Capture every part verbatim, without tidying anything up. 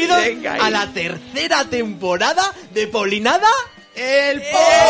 bienvenidos a la tercera temporada de Polinada, el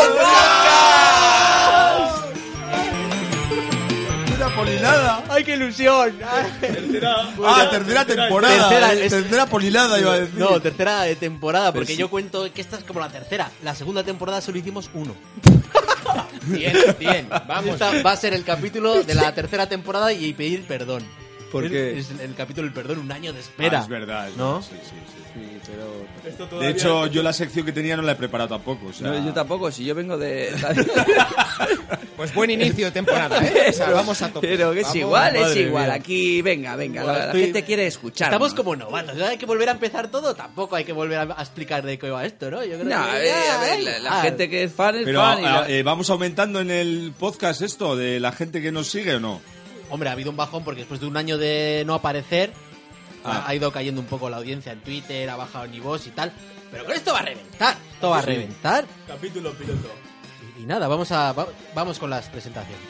podcast. Tercera Polinada. ¡Ay, qué ilusión! Tercera, ah, tercera temporada. Tercera, es, tercera Polinada iba a decir. No, tercera temporada, porque sí. yo cuento que esta es como la tercera. La segunda temporada solo hicimos uno. Bien, bien, vamos. Esta va a ser el capítulo de la tercera temporada y pedir perdón. Porque es el, el capítulo del perdón, un año de espera. Ah, es verdad, es ¿no? verdad, sí, sí, sí. Sí, pero... De hecho, yo la sección que tenía no la he preparado tampoco. O sea... No, yo tampoco, si yo vengo de... Pues buen inicio de temporada, ¿eh? O sea, vamos a tope. Pero que es vamos, igual, es igual. mía. Aquí, venga, venga, Bueno, la, estoy... la gente quiere escuchar. Estamos como novatos, ¿no? Hay que volver a empezar todo. Tampoco hay que volver a explicar de qué va esto, ¿no? Yo creo No, que... eh, a ver, la, la ah, gente que es fan es Pero fan. Y la... eh, ¿vamos aumentando en el podcast esto de la gente que nos sigue o no? Hombre, ha habido un bajón porque después de un año de no aparecer Ah. ha ido cayendo un poco la audiencia en Twitter, ha bajado ni voz y tal. Pero con esto va a reventar. Esto va a reventar. Capítulo piloto. Y, y nada, vamos a va- vamos con las presentaciones.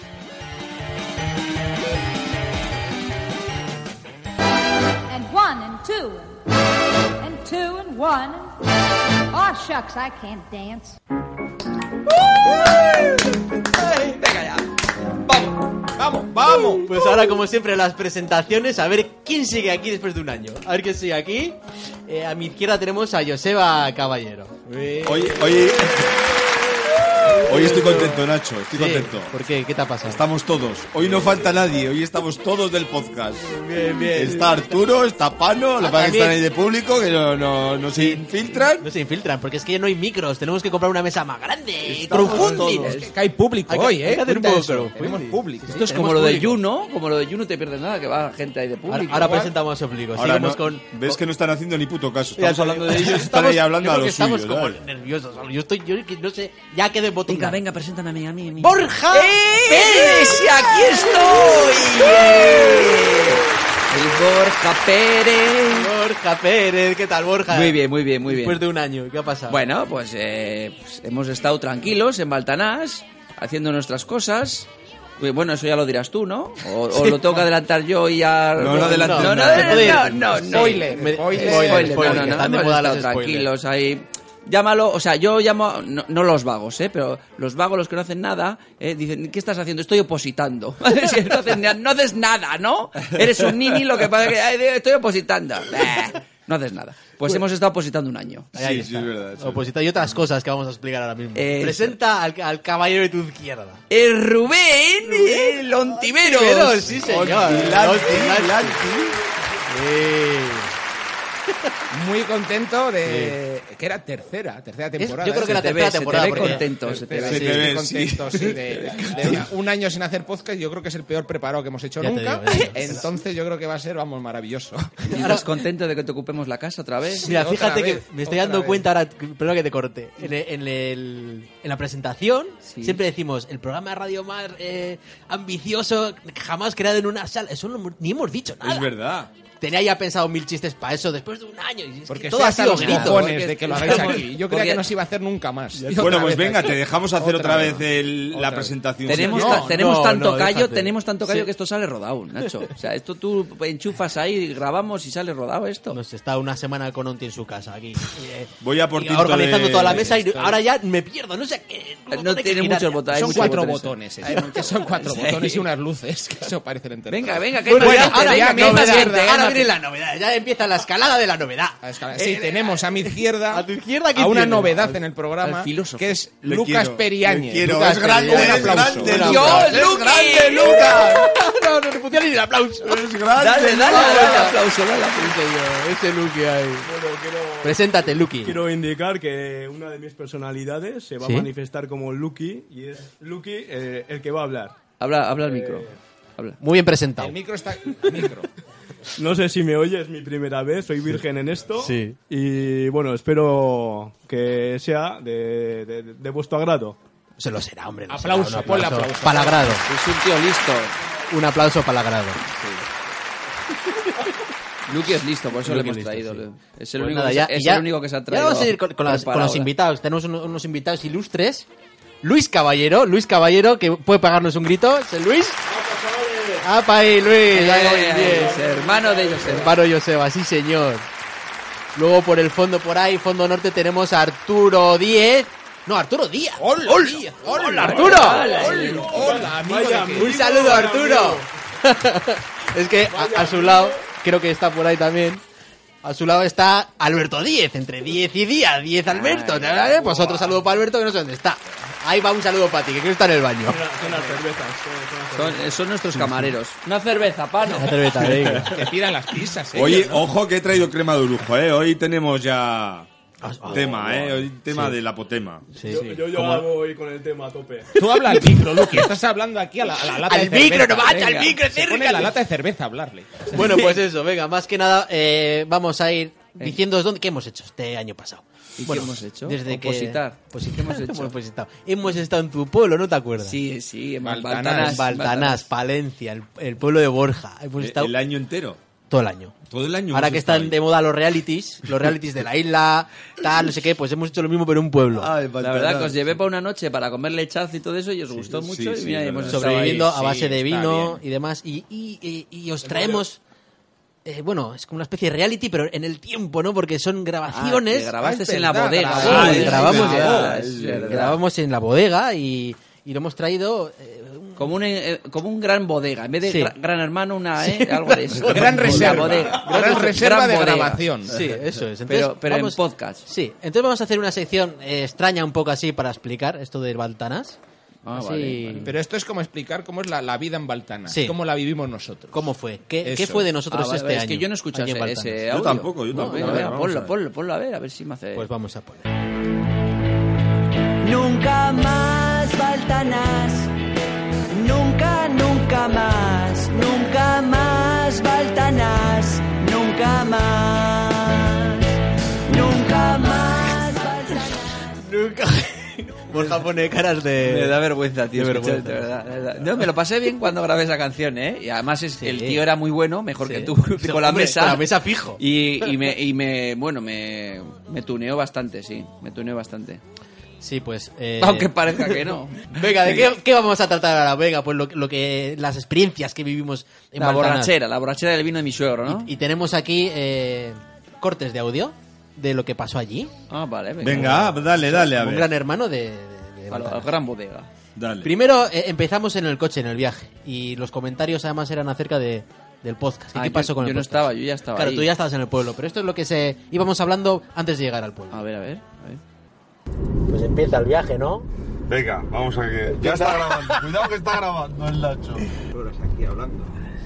And one and two and two and one and oh shucks, I can't dance. Venga ya. Vamos, vamos. Pues ahora, como siempre, las presentaciones. A ver quién sigue aquí después de un año. A ver quién sigue aquí. Eh, a mi izquierda tenemos a Joseba Caballero. Hoy, hoy, hoy estoy contento, Nacho. Estoy Sí, contento. ¿por qué? ¿Qué te ha pasado? Estamos todos. Hoy no falta nadie. Hoy estamos todos del podcast. Bien, bien. Está Arturo, está Pano, lo que pasa es que también. están ahí de público, que no, no, no se infiltran. No se infiltran, porque es que ya no hay micros. Tenemos que comprar una mesa más grande. Estamos Crowdfunding. todos. Es que hay público Hay que- hoy, hay ¿eh? que hacer un Cuenta poco eso. crowdfunding. Tenemos público. Esto es tenemos como lo de público. You, ¿no? Como lo de You, no te pierdes nada, que va gente ahí de público. Ahora, ahora Igual. presentamos a público. Ahora Seguimos no- con... ves que no están haciendo ni puto caso. Ya Estamos te- hablando de ellos, están estamos- ahí hablando yo a creo lo que estamos suyo. como ¿sabes? nerviosos. Yo estoy, yo que no sé, ya que de botón. Venga, venga, preséntame a mí, a mí, a mí. ¡Borja! ¡Pérez! ¡Y aquí estoy! ¡Eh! El Borja Pérez. Borja Pérez, ¿qué tal, Borja? Muy bien, muy bien, muy bien. Después de un año, ¿qué ha pasado? Bueno, pues, eh, pues hemos estado tranquilos en Baltanás, haciendo nuestras cosas. Pues bueno, eso ya lo dirás tú, ¿no? O, o lo tengo que adelantar yo y ya... No, no adelantes no, no, nada. no, Se puede ir. no, no, no. Spoiler, Me- spoiler. spoiler, spoiler, no, que no, están no, de hemos moda estado los spoilers. tranquilos ahí. Llámalo, o sea, yo llamo, no, no los vagos, ¿eh? Pero los vagos, los que no hacen nada, ¿eh? Dicen, ¿qué estás haciendo? Estoy opositando. Si no, haces, na- no haces nada, ¿no? Eres un nini, lo que pasa es que ay, estoy opositando. Bah, no haces nada. Pues hemos estado opositando un año. Ahí, ahí Sí, sí, está. es verdad, sí. Oposita y otras cosas que vamos a explicar ahora mismo. Eso. Presenta al, al caballero de tu izquierda. El Rubén, el Ontiveros. Ontiveros, sí, señor. Ontilanti, Ontilanti. Lanti. Muy contento de... Que era tercera, tercera temporada. yo creo que ¿eh? la Se te tercera ve, se te temporada, ve porque- contento, se te Tercera, ve. Se sí, te ve, estoy sí. contento, sí, de, de una- un año sin hacer podcast. Yo creo que es el peor preparado que hemos hecho Ya te nunca. digo, ya. Entonces yo creo que va a ser, vamos, maravilloso. ¿Y estás contento de que te ocupemos la casa otra vez? Mira, otra fíjate vez, que me estoy otra dando vez. cuenta ahora, perdón que te corte, en, el- en, el- en la presentación Sí. siempre decimos el programa de radio más eh, ambicioso jamás creado en una sala. Eso no hemos- ni hemos dicho nada. Es verdad. Tenía ya pensado mil chistes para eso después de un año. Y es Porque que todo todo ha hasta sido los gritos. cojones porque de que lo hagáis estamos- aquí. Yo creía porque- que no se iba a hacer nunca más. Y Bueno, otra pues vez venga, aquí. te dejamos hacer otra, Otra vez el- Otra la vez. presentación. Tenemos, No, ta- tenemos no, tanto no, callo, déjate. tenemos tanto callo Sí. que esto sale rodado, Nacho. O sea, esto tú enchufas ahí, grabamos y sale rodado esto. No sé, está una semana con Onti en su casa aquí. Eh, Voy a por y tinto organizando de- toda la mesa y ahora ya me pierdo. No sé qué. No tiene muchos botones. hay Son muchos cuatro botones. botones. eso, que son cuatro Sí. botones y unas luces que eso parecen enteros. Venga, venga, que Bueno, hay ya, más ahora, gente, ya, venga, que hay más novedad, gente, ahora venga. viene la novedad. Ya empieza la escalada de la novedad. A escala- Sí, tenemos a mi izquierda a tu izquierda, ¿quién a una tiene? novedad en el programa al filósofo. que es Le Lucas quiero, Periáñez. le quiero. Lucas Es grande, Periáñez. es Un aplauso. grande, Un Lucas. aplauso. ¡Yo, ¡Es Luqui! grande, Lucas! No, no le funciona ni el aplauso. ¡Es grande! Dale, dale, dale aplauso, dale aplauso. Ese Lucky ahí. Bueno, quiero, Preséntate, Lucky. quiero indicar que una de mis personalidades se va ¿Sí? a manifestar como Lucky y es Lucky eh, el que va a hablar. Habla, habla al micro. Habla. Muy bien presentado. El micro está... el micro. No sé si me oyes, es mi primera vez, soy virgen en esto. Sí. Y bueno, espero que sea de, de, de vuestro agrado. Se lo será, hombre. lo Aplauso, será, un ponle aplauso. Palagrado. Es un tío listo. Un aplauso palagrado. Luqui es listo, por eso Luqui le hemos listo, traído. sí. Es, el, Pues único nada, que, ya- se- es ya- el único que se ha Ya traído. vamos a ir con, con las- con los preparado. invitados. Tenemos unos, unos invitados ilustres. Luis Caballero, Luis Caballero, que puede pagarnos un grito. ¿Es el Luis? ¡Apa ahí, Luis! Eh, Ahí, eh, bien. es hermano de ellos. Hermano Joseba, sí señor. Luego por el fondo, por ahí, fondo norte, tenemos a Arturo Díez. No, Arturo Díaz. ¡Hola! ¡Hola, ¡Hola, Arturo! ¡Hola, hola, amigo! de- Un saludo, Arturo. Es que a, a su lado, creo que está por ahí también. A su lado está Alberto Díez, entre diez y Díaz, diez Alberto. Ay, ¿Vale? Pues otro saludo para Alberto que no sé dónde está. Ahí va un saludo para ti, que creo que está en el baño. Son las cervezas. Son, son nuestros camareros. Una cerveza, pano. Una cerveza, venga. Que pidan las pizzas, ¿eh? Oye, ojo que he traído crema de lujo, ¿eh? Hoy tenemos ya Ah, tema, ¿eh? Hoy tema de la apotema. Sí. Yo, yo, yo voy con el tema a tope. Tú habla al micro, Luqui. Estás hablando aquí a la, a la lata Al de cerveza. micro, no macho, al Venga, micro, se pone acércate. la lata de cerveza a hablarle. Bueno, pues eso, venga, más que nada, eh, vamos a ir diciendo dónde, qué hemos hecho este año pasado. ¿Y Bueno, qué hemos hecho? Desde Opositar. que... ¿Qué hemos hecho? Hemos opositado. Hemos estado en tu pueblo, ¿no te acuerdas? Sí, sí, en Baltanás, Baltanás. Baltanás, Palencia, el, el pueblo de Borja. Hemos estado El año entero. todo el año. Todo el año. Ahora hemos que estado están ahí. de moda los realities, los realities de la isla, tal, no sé qué, pues hemos hecho lo mismo pero en un pueblo. Ay, La Baltanás. verdad que os llevé para una noche para comer lechazo y todo eso y os gustó sí, mucho. sí, y mira, sí, hemos verdad. estado Sobreviviendo ahí. a base sí, de está vino bien. y demás. Y, y, y, y os traemos... eh, bueno, es como una especie de reality, pero en el tiempo, ¿no? Porque son Ah, grabaciones. que grabaste Es en la verdad, bodega. grabó, Sí, ¿verdad? es grabamos, verdad, es es verdad. grabamos en la bodega y, y lo hemos traído... eh, un- Como un, eh, como un gran bodega. En vez de Sí. gra- gran hermano, una, ¿eh? Algo de eso. Gran La reserva. bodega. Gran reserva de bodega. grabación. Sí, eso es. Entonces, Pero, pero vamos- en podcast. Sí, entonces vamos a hacer una sección eh, extraña un poco así para explicar esto del Baltanás. Ah, Así- vale, vale. Pero esto es como explicar cómo es la, la vida en Baltana. Sí. Cómo la vivimos nosotros. ¿Cómo fue? ¿Qué, Eso qué fue de es. nosotros Ah, vale, este vale, año? es que yo no escuché allí en ese, Baltanás? ese Yo audio. tampoco, yo No, tampoco. venga, A ver, venga, vamos a ponlo, ver. ponlo, ponlo, a ver, a ver si me hace... Pues vamos a poner. Nunca más Baltanás, nunca, nunca más, nunca más Baltanás, nunca más, nunca más Baltanás. Nunca. Borja pone caras de... Me da vergüenza, tío. de escuchar, vergüenza. de verdad, de verdad. No, me lo pasé bien cuando grabé esa canción, ¿eh? Y además es, Sí. el tío era muy bueno, mejor Sí. que tú, Sí, con la hombre, mesa. con la mesa fijo. Y, y me, y me, bueno, me, me tuneó bastante, sí. Me tuneó bastante. Sí, pues... eh, Aunque parezca que no. Venga, ¿de qué, qué vamos a tratar ahora? Venga, pues lo, lo que... Las experiencias que vivimos en La Baltanás. borrachera, la borrachera del vino de mi suegro, ¿no? Y, y tenemos aquí eh, cortes de audio de lo que pasó allí. Ah, vale, venga. Venga, dale, dale, a Un ver. gran hermano de... de- de A la- a la Baltanás. gran bodega. Dale. Primero eh, empezamos en el coche, en el viaje. Y los comentarios además eran acerca de, del podcast. ¿Y Ah, ¿Qué yo- pasó con yo el no podcast? estaba, yo ya estaba Claro, ahí. tú ya estabas en el pueblo. Pero esto es lo que se íbamos hablando antes de llegar al pueblo. A ver, a ver, a ver. Pues empieza el viaje, ¿no? Venga, vamos a que. Ya está grabando. Cuidado que está grabando el Nacho. horas aquí hablando.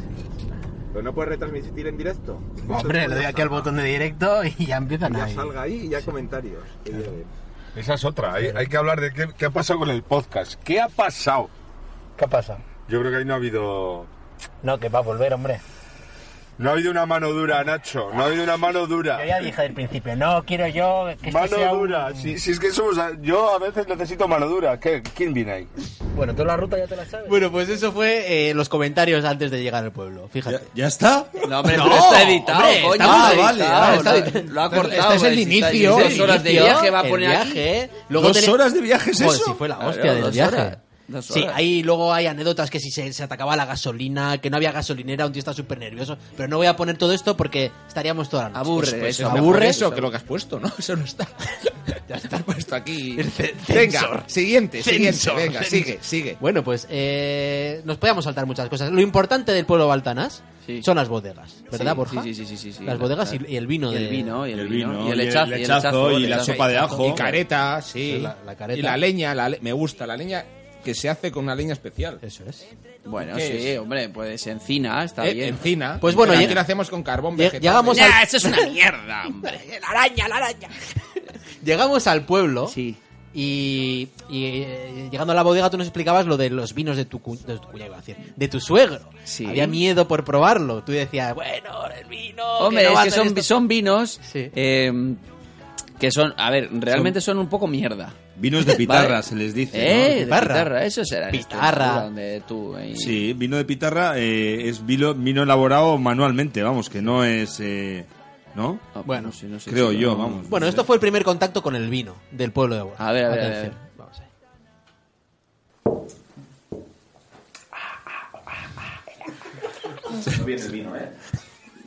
¿Pero no puedes retransmitir en directo? Hombre, le doy aquí al botón de directo y ya empiezan Ya ahí. salga ahí y ya comentarios. que lleguen. Esa es otra. Hay, hay que hablar de qué, qué ha pasado con el podcast. ¿Qué ha pasado? ¿Qué pasa? Yo creo que ahí no ha habido. No, que va a volver, hombre. No ha habido una mano dura, Nacho. No ha habido una mano dura. Yo ya dije al principio, no quiero yo que esto Mano sea un- dura. Si, si es que somos. Yo a veces necesito mano dura. ¿Qué? ¿Quién viene ahí? Bueno, tú la ruta ya te la sabes. Bueno, pues eso fue eh, los comentarios antes de llegar al pueblo. Fíjate. ¿Ya, ya está? No, hombre, No, pero está editado, hombre, coño. está muy Está vale, editado, ah, lo- está editado. Lo ha Pero cortado. este es el pues, está- inicio, Dos el horas de inicio, viaje va a el poner aquí. viaje, luego ¿Dos tiene- horas de viaje es Joder, eso? sí, fue la Claro, hostia del dos viaje. horas, dos Sí, horas. ahí luego hay anécdotas que si se, se te acaba la gasolina, que no había gasolinera, un tío está súper nervioso. Pero no voy a poner todo esto porque estaríamos toda la noche. Aburre, Pues, pues, eso, aburre. Aburre eso que lo que has puesto, ¿no? Eso no está. Ya está puesto aquí. El ce- Venga, censor. siguiente, siguiente. Censor, Venga, censor. sigue, sigue. Bueno, pues eh, nos podíamos saltar muchas cosas. Lo importante del pueblo Baltanás Sí. son las bodegas, ¿verdad, Sí, Borja? Sí, sí, sí, sí, sí. Las bodegas y, y el vino Y de... el vino, y el, El vino, vino, y el y el lechazo, y el lechazo, lechazo, y el la lechazo. sopa de ajo. Y careta, sí. La- la careta. Y la leña, la le- me gusta la leña que se hace con una leña especial. Eso es. Bueno, ¿Qué sí, es? hombre, pues encina, está Eh, bien. Encina. Pues bueno, Pero lleg- aquí lo hacemos con carbón lleg- vegetal. llegamos Nah, al- eso es una mierda, hombre. La araña, la araña. Llegamos al pueblo Sí. y, y, eh, llegando a la bodega tú nos explicabas lo de los vinos de tu, cu- de tu cuñado, iba a decir, de tu suegro. Sí. Había miedo por probarlo. Tú decías, bueno, el vino... Hombre, no es va a que hacer son, esto". son vinos Sí. eh, que son, a ver, realmente son, un poco mierda. Vinos de pitarra Vale. se les dice. Eh, ¿no? de Pitarra. pitarra, eso será. en Pitarra. Extremadura, donde tú, ahí- Sí, vino de pitarra eh, es vino, vino elaborado manualmente, vamos, que no es... eh, ¿No? Ah, pues Bueno, no sé, no sé, Creo sí, yo, no- vamos. Bueno, esto fue el primer contacto con el vino del pueblo de Borja. A ver, a ver, a ver. Atención. Vamos ahí.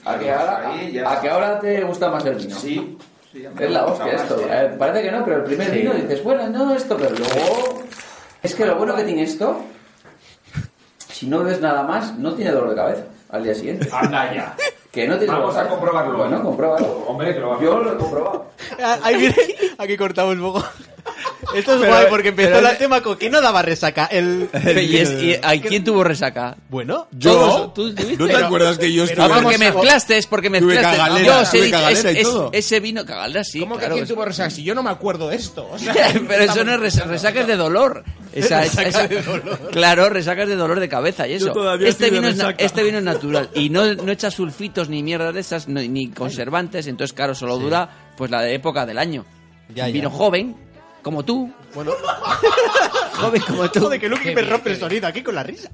¿A que ahora, a que ahora te gusta más el vino? Sí. Es la hostia esto. Eh, parece que no, pero el primer vino dices, bueno, no esto, pero luego... Es que lo bueno que tiene esto, si no bebes nada más, no tiene dolor de cabeza al día siguiente. Anda ya. Que no tiene Vamos dolor de a comprobarlo. Bueno, compruébalo. Hombre, que lo vamos Yo lo he comprobado. Ahí viene, aquí cortamos un poco. Esto es Pero- guay porque empezó pero- el tema con que no daba resaca. El, ¿Y, es, y ¿a quién tuvo resaca? Bueno, Yo, ¿Tú tuviste? ¿no te acuerdas que yo pero estuve... Ah, porque vamos a- mezclaste, es porque Tuve mezclaste. cagalera, Yo os he tuve dicho, cagalera es- y es- todo. ese vino, cagalera sí, ¿Cómo claro. que quién es- tuvo resaca? Si yo no me acuerdo de esto. O sea, Pero eso no es res- resacas de dolor. Esa, esa- esa- Claro, resacas de dolor de cabeza y eso. todavía Este estoy de vino, es, na- resaca. este vino es natural y no, no echa sulfitos ni mierda de esas no- ni conservantes, entonces claro, solo dura pues la época del año. Ya, Un ya. vino joven, como tú. bueno. Joven como tú. Joder, que Lucky me rompe el sonido aquí con la risa.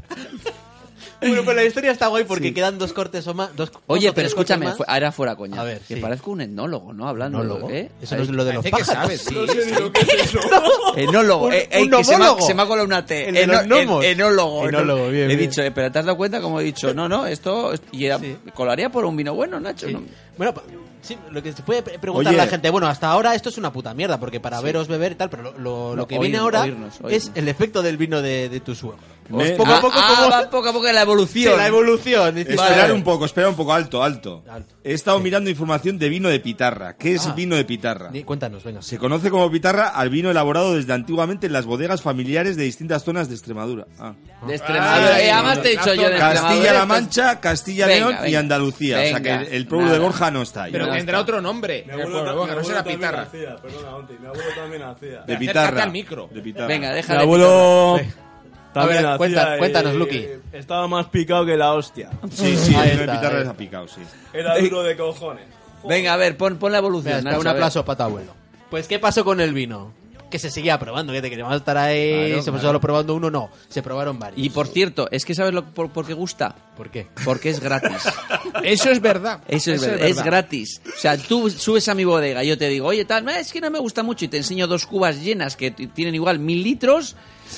Bueno, pues la historia está guay porque quedan dos cortes o más. Dos, dos Oye, o pero tres escúchame, cortes fu- más. ahora fuera coña. A ver, que sí. parezco un etnólogo, ¿no? Hablando, ¿Enólogo? ¿eh? Eso no es lo de los parece que pájaros. sabes, sí. No sé ni lo que es eso. Enólogo, Un- eh, eh, un que se me, ha, nomólogo. se me ha colado una T. El de los gnomos. enólogo. Enólogo, bien, He bien. dicho, eh, pero ¿te has dado cuenta como he dicho? No, no, esto... Y era, Sí. colaría por un vino bueno, Nacho. Sí. ¿no? Bueno, pa- sí, lo que se puede pre- preguntar Oye. a la gente, bueno, hasta ahora esto es una puta mierda, porque para veros beber y tal, pero lo, lo- lo No, que oír- viene ahora oírnos, oírnos. es el efecto del vino de, de tu suegro. Me- Os poco Ah, a poco, ah, como va poco a poco la evolución. Sí, la evolución. Dices, Esperar vale. un poco, espera un poco, alto, alto. Alto. He estado mirando información de vino de pitarra. ¿Qué es Ah. vino de pitarra? Di- Cuéntanos, venga. Se conoce como pitarra al vino elaborado desde antiguamente en las bodegas familiares de distintas zonas de Extremadura. Ah. De Extremadura. Ay, Eh, además te he dicho yo de Extremadura. Castilla-La Mancha, Castilla-León Venga, y venga. Andalucía. o sea Venga, que el pueblo de nada. Borja no está ahí. Pero Ya tendrá está. otro nombre. Mi El abuelo, pueblo, ta- bueno, mi no abuelo será también pitarra. hacía, perdona, Onti, mi abuelo también hacía. De Acércate pitarra. al micro. De pitarra. Venga, Mi déjale. abuelo también A ver, hacía, cuenta- eh, cuéntanos, Lucky. eh, Estaba más picado que la hostia. Sí, sí, Ahí el vino de está, pitarra ahí. es apicado, sí. Era duro de cojones. Venga, a ver, pon, pon la evolución. Venga, espera, Nacho, un a ver. aplauso para tu abuelo. Pues, ¿qué pasó con el vino? Que se seguía probando, que te queríamos estar ahí, Claro, se claro. solo probando uno, no, se probaron varios. Y por cierto, es que ¿sabes lo, por, por qué gusta? ¿Por qué? Porque es gratis. Eso es verdad. Eso es, verdad, es gratis. O sea, tú subes a mi bodega y yo te digo, oye, tal, es que no me gusta mucho y te enseño dos cubas llenas que t- tienen igual mil litros.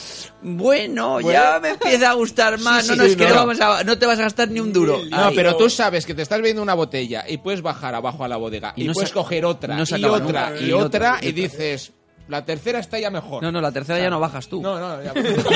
Bueno, ya me empieza a gustar más. Sí, no, sí, no, es sí, que no. no, vamos a- no te vas a gastar ni un duro. No, Ahí. pero tú sabes que te estás bebiendo una botella y puedes bajar abajo a la bodega Y y, no puedes se- coger otra no se y acaba otra nunca. y Y otra otra, y y otra. dices, la tercera está ya mejor. No, no, la tercera ya no bajas tú. No, no, ya.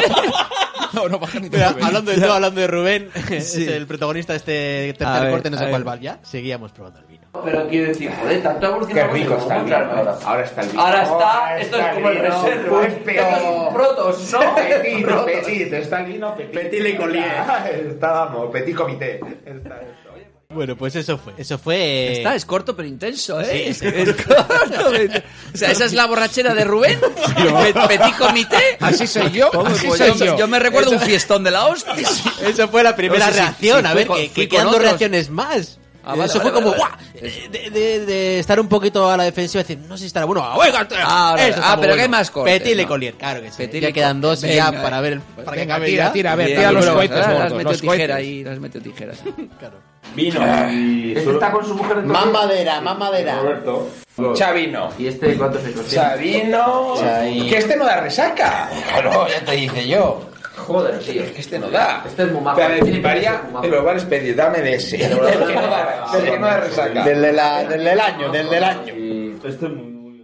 no, no bajas ni te Mira, mueves. hablando de todo, hablando de Rubén, es el protagonista de este A tercer ver, corte, no a sé ver. cuál va ya, seguíamos probando el vino. Pero quiero decir, joder, tanto ha Qué evolucionado. rico ¿cómo está el vino. encontrarme ahora? Ahora está el vino. Ahora está, Oh, esto está es como el el vino, reserva. es peor. Protos, ¿no? Petit, Protos. petit, está el vino petit. Petit le collier. Está, vamos, petit comité. Está esto. Bueno, pues eso fue. Eso fue. Está, es corto pero intenso, ¿eh? Sí, es, sí. es corto, pero intenso. O sea, esa es la borrachera de Rubén. Pe- Petit comité. Así soy yo, así Pues soy yo, yo. yo me recuerdo un fiestón de la hostia. Eso fue la primera No sé si- reacción. si a fue ver, con- que, fui que con quedan dos otros. reacciones más. Ah, vale, eso vale, fue como, vale, ¡guau! De, de- de estar un poquito a la defensiva y decir, no sé si estará bueno. ¡Ah, oiga! Ah, ahora- Eso está ah, muy pero bueno. que hay más cortes, Petit Le ¿no? Collier, claro que sí. Petit ya Le quedan dos y Venga, ya venga. para ver el. Para que Venga, acabe tira, ya. tira, a ver, Bien, tira los bien, cohetes ahora gordos, las meto los tijera cohetes. ahí, las meto tijeras. Vino. Y Este está con su mujer Más madera, más madera. Roberto. Chavino. ¿Y este cuántos se contiene? Chavino. Chavi. Que este no da resaca. Claro, ya te dice yo. Joder, tío. Que este no da. Este es muy majo. Pero Tiene que varía ser muy majo. en los bares pedir, dame de ese. El que no da, el que no da resaca. Del, de la, del del año, del del año. Este es muy, muy...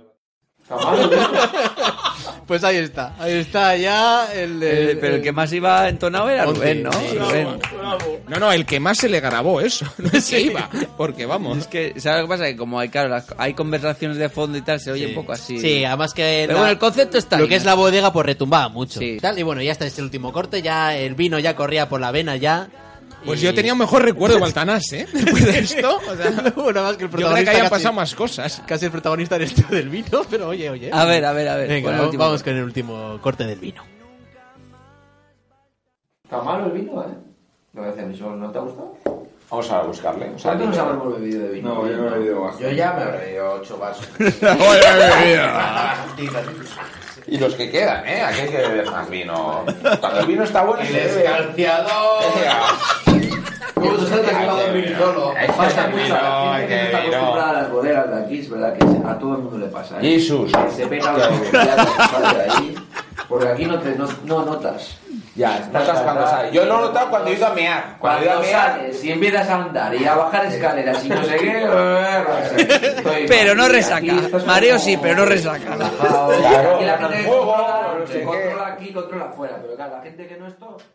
Pues ahí está, ahí está ya el de. Eh, pero el que más iba entonado era Once, Rubén, ¿no? sí. Rubén. No, no, el que más se le grabó eso. No es que iba. Porque vamos. Es que, ¿sabes lo que pasa? Que como hay, claro, las- hay conversaciones de fondo y tal, se oye un poco así. Sí, además que. Pero bueno, el concepto está Lo ahí, que es ¿no? la bodega, pues retumbaba mucho. Sí. Tal, y bueno, ya está este último corte, ya el vino ya corría por la vena ya. Pues y- yo tenía un mejor recuerdo de Baltanás, ¿eh? Después de esto. O sea, bueno, más que el yo creo protagonista. que hayan casi, pasado más cosas. casi el protagonista eres tú del vino, pero oye, oye. A ver, a ver, a ver. Venga, pon el vamos, último. vamos con el último corte del vino. Está malo el vino, ¿eh? Lo que decía mi suegro, ¿no te ha gustado? Vamos a buscarle. O sea, ¿Cuánto nos habremos bebido de vino? No, yo no he bebido más. Yo ya me habré bebido ocho vasos. Y los que quedan, ¿eh? Aquí hay que beber más vino. Cuando el vino está bueno, se bebe. Como tú sabes que va a dormir solo. Hay que Pasa beber mucho. vino, La hay gente que que está beber vino. acostumbrada a las bodegas de aquí, es verdad que a todo el mundo le pasa. ¿eh? Jesús. Que se pega la botella que sale de ahí. Porque aquí no, te, no, no notas. Ya, notas cuando sales. Yo lo he notado cuando he ido a mear. Cuando he ido a Cuando mear. sales y empiezas a andar y a bajar escaleras y no sé qué... Estoy- Pero no resaca. Aquí estás Mareo como- sí, pero no resaca. Claro, Y la con gente el que fuego, controla, no sé se qué. controla aquí, controla afuera. Pero claro, la gente que no es todo...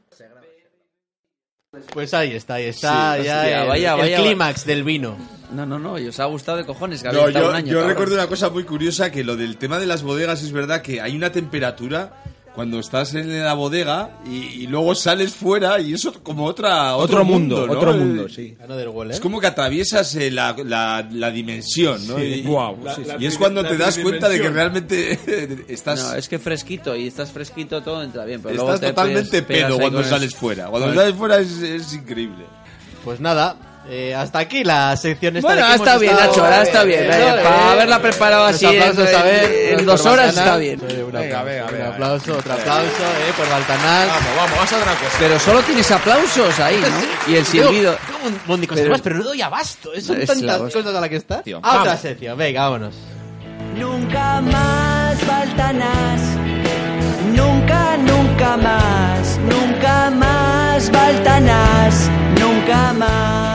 Pues ahí está, ahí está Sí, ya hostia, el, vaya, el vaya, clímax del vino. No, no, no, y os ha gustado de cojones que habéis No, estado yo, un año. yo cabrón. recuerdo una cosa muy curiosa, que lo del tema de las bodegas es verdad que hay una temperatura cuando estás en la bodega y, y luego sales fuera y eso como otra otro, Otro mundo, ¿no? otro mundo, sí. Another World, ¿eh? Es como que atraviesas eh, la, la, la dimensión, ¿no? Sí, y, guau, la- sí, sí. y es cuando La te das cuenta de que tridimensión. realmente estás, No, es que fresquito y estás fresquito todo entra bien. Pero luego estás te totalmente pegas- pegas pedo ahí cuando con el- sales fuera. Cuando con el- sales fuera es, es increíble. Pues nada, eh, hasta aquí la sección esta. Bueno, de que ha hemos estado bien, estado- Nacho, ahora está bien. Eso, eh, eh. Para haberla preparado Los así en, aplausos, a ver, en- en por dos horas Baltanás. está bien. Eh, un Venga, aplauso, venga, un venga. aplauso, otro aplauso, eh, por Baltanás. Vamos, vamos, vamos a otra cosa. Pero solo tienes aplausos ahí, ¿no? Y el silbido. Tengo un montón de cosas Pero- más, pero no doy abasto. Son Es tantas la hostia. cosas a la que está. Tío, A otra vamos. sección, venga, vámonos. Nunca más Baltanás, nunca, nunca más, nunca más Baltanás, nunca más.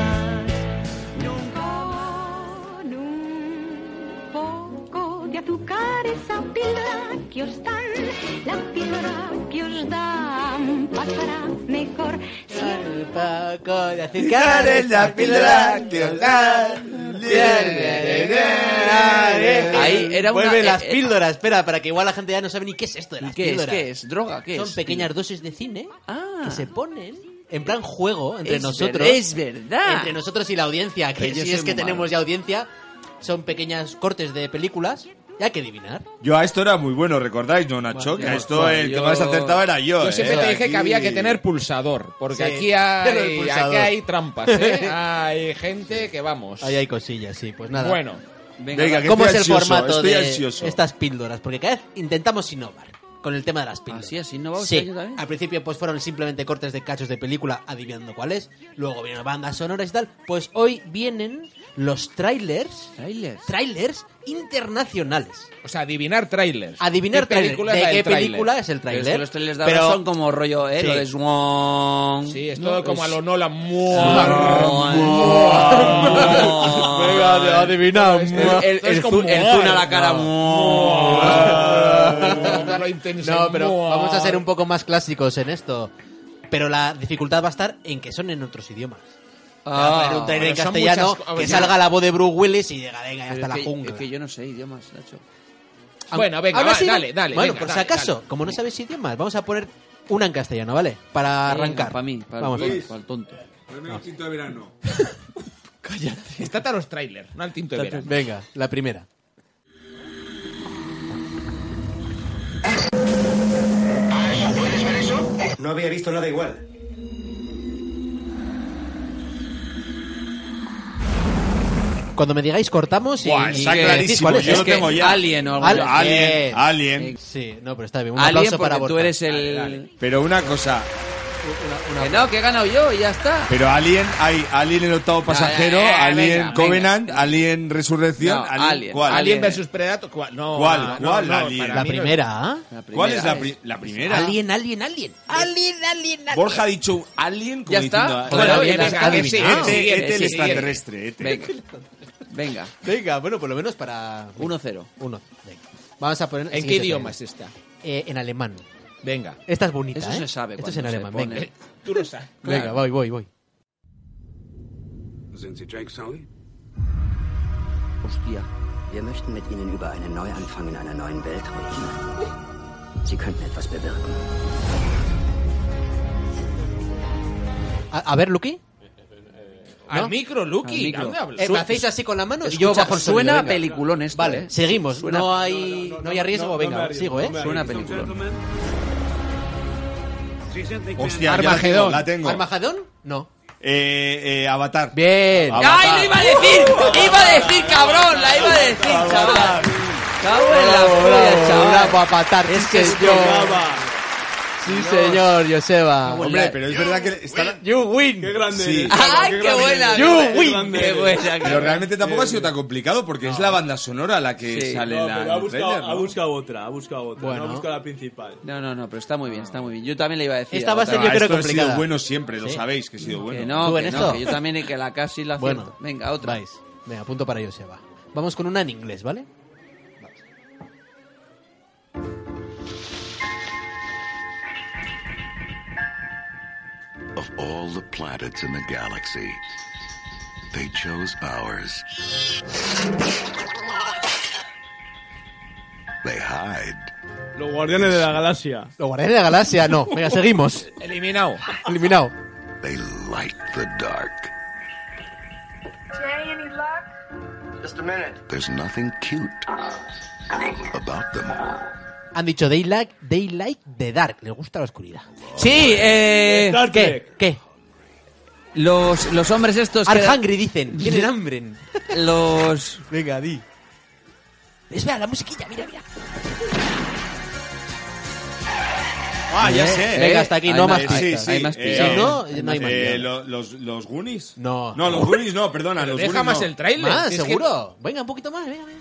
Con un poco de azúcar, esa píldora que os dan, la píldora que os dan pasará mejor si Un poco de azúcar es la píldora que os dan. Ahí era una- Vuelve las eh, eh, píldoras, espera, para que igual la gente ya no sabe ni qué es esto de ¿Y las qué es? píldoras. ¿Qué es? ¿Droga? ¿Qué Son es? pequeñas dosis de cine Ah. que se ponen en plan juego entre Es nosotros. ver- es verdad. Entre nosotros y la audiencia, que Pero yo si soy es que muy tenemos malo. ya audiencia, son pequeños cortes de películas y hay que adivinar. Yo a esto era muy bueno, ¿recordáis, no, Nacho? Bueno, que a yo- esto el que yo- más acertaba era yo. Yo siempre ¿eh? te dije Aquí- que había que tener pulsador, porque Sí, aquí, pero el hay, pulsador. aquí hay trampas, ¿eh? Hay gente que vamos. Ahí hay cosillas, sí, pues nada. Bueno, Venga, Venga, va. que ¿Cómo es estoy el ansioso, formato estoy de ansioso. estas píldoras? Porque cada vez intentamos innovar con el tema de las píldoras. Así, así, ¿no vamos Sí, a ello también? al principio pues fueron simplemente cortes de cachos de película adivinando cuál es, luego vienen bandas sonoras y tal, pues hoy vienen los trailers, Trailers. trailers internacionales. o sea, adivinar trailers. Adivinar ¿Qué trailer. película de es la qué del tráiler? película es el Pero es trailer. que los trailers de ahora son como rollo, ¿eh? Sí. Lo de Swan. Sí, es No, todo como a lo Nolan. Venga, de- adivinad. Es que El, el, esto es el, como zu- el Moar. zoom a la cara. Lo intenso. No, pero vamos a ser un poco más clásicos en esto. Pero la dificultad va a estar en que son en otros idiomas. Va a haber un trailer en pero son castellano muchas co- que ya. salga la voz de Bruce Willis y diga, venga, ya Es está la que, jungla. es que yo no sé idiomas, Nacho. Bueno, venga, Ahora va, sí, ¿no? dale, dale. Bueno, venga, por si dale, acaso, dale. como no sabes idiomas, vamos a poner una en castellano, ¿vale? Para arrancar. Para mí, para, Vamos, para, vamos. para el tonto. Ponme un tinto de verano. Estate a los trailers, no al tinto de verano. Venga, la primera. No había visto nada igual. Cuando me digáis cortamos y, Buah, y- está y clarísimo, decís cuál es. yo Es lo que- tengo ya. Alien o algo Al- así. Alien, Bien. Alien. Sí, no, pero está bien. Un Alien aplauso porque para tú Borja. eres el... Pero una cosa, Una- Que no, que he ganado yo y ya está. pero Alien, hay Alien el octavo pasajero, ya, ya, Alien venga, Covenant, Alien Resurrección, No, Alien, Alien. ¿cuál? Alien versus Predator. ¿Cuál? No, ¿Cuál? ah, ¿Cuál no, no, Alien? para La mí no es- primera, ¿ah? La ¿Cuál es la, primera pri- la primera? Alien, alien, alien. Alien, alien, alien. Borja ha dicho Alien como Ya está. diciendo, Joder, "Joder, bien, Alien, venga, Alien, que sí, Ete, sí, Ete, sí, el sí, extraterrestre, Ete". Venga. Venga. Venga, bueno, por lo menos para... uno cero. Uno. Venga. Vamos a poner... el ¿En qué siguiente idioma trailer. es esta? Eh, en alemán. Venga. Esta es bonita, Eso ¿eh? se sabe Esto es en cuando se alemán, pone. venga. Eh, Tú lo sabes. Venga, Claro. voy, voy, voy. Sind Sie Jake Sully? Hostia. Wir möchten mit Ihnen über einen Neuanfang in einer neuen Welt reden. Sie könnten etwas bewirken. A, a ver, Lucky. Al ¿No? micro, Lucky. Al micro. ¿Dónde hablas? Eh, ¿Me hacéis así con la mano? Yo Escucha- bajo el Suena venga. peliculón esto, Vale, ¿eh? seguimos. Suena- no hay no, hay riesgo. no, no venga, me arriesgo, sigo, ¿eh? no me Suena arriesgo. peliculón. Hostia, ya la Armagedón. tengo, la tengo. ¿Armagedón? No. Eh, eh, Avatar. Bien. Avatar. ¡Ay, lo iba a decir! ¡Iba a decir, cabrón! ¡La iba a decir, chaval! ¡Cago en la polla, chaval! Una Avatar. Es sí, que señor. Sí, señor, Joseba. Hombre, pero es verdad que está... You win. Qué grande. Sí. eres, ¡Ay, qué qué grande buena! eres. You Qué win. grande ¡Qué eres. buena! Pero realmente tampoco ha sido tan complicado porque es la banda sonora la que Sí. sale No, la, pero ha en el buscado, trailer, ha ¿no? buscado otra, ha buscado otra. Bueno. No ha buscado la principal. No, no, no, pero está muy bien, está muy bien. Yo también le iba a decir. Esta va a otra. ser, yo Ah, creo, esto ha complicada. sido bueno siempre, lo Sí. sabéis que ha sido bueno. Que no, ¿Tú que en no, esto? que yo también que la casi la Bueno. acierto. Venga, otra. Vais. Venga, punto para Joseba. Vamos con una en inglés, ¿vale? Of all the planets in the galaxy, they chose ours. They hide. Los Guardianes de la Galaxia. Los Guardianes de la Galaxia, no. Venga, seguimos. Eliminado. Eliminado. They light the dark. Jay, any luck? Just a minute. There's nothing cute about them. Han dicho they like, they like the dark. Les gusta la oscuridad. Sí, eh... Star ¿Qué? Trek. ¿Qué? Los, los hombres estos... Are que- hungry, dicen. Tienen hambre. Los... Venga, di. Espera, la musiquilla, mira, mira. Ah, ya Eh, sé. Venga, hasta aquí, Hay no más más Sí, pistas. sí, Hay más eh, pistas. Si no, no hay más eh, pistas. lo- los, los Goonies. No. No, los Goonies no, perdona. Pero Los deja Goonies más no. el tráiler. Más, Es que- seguro. Venga, un poquito más, venga, venga.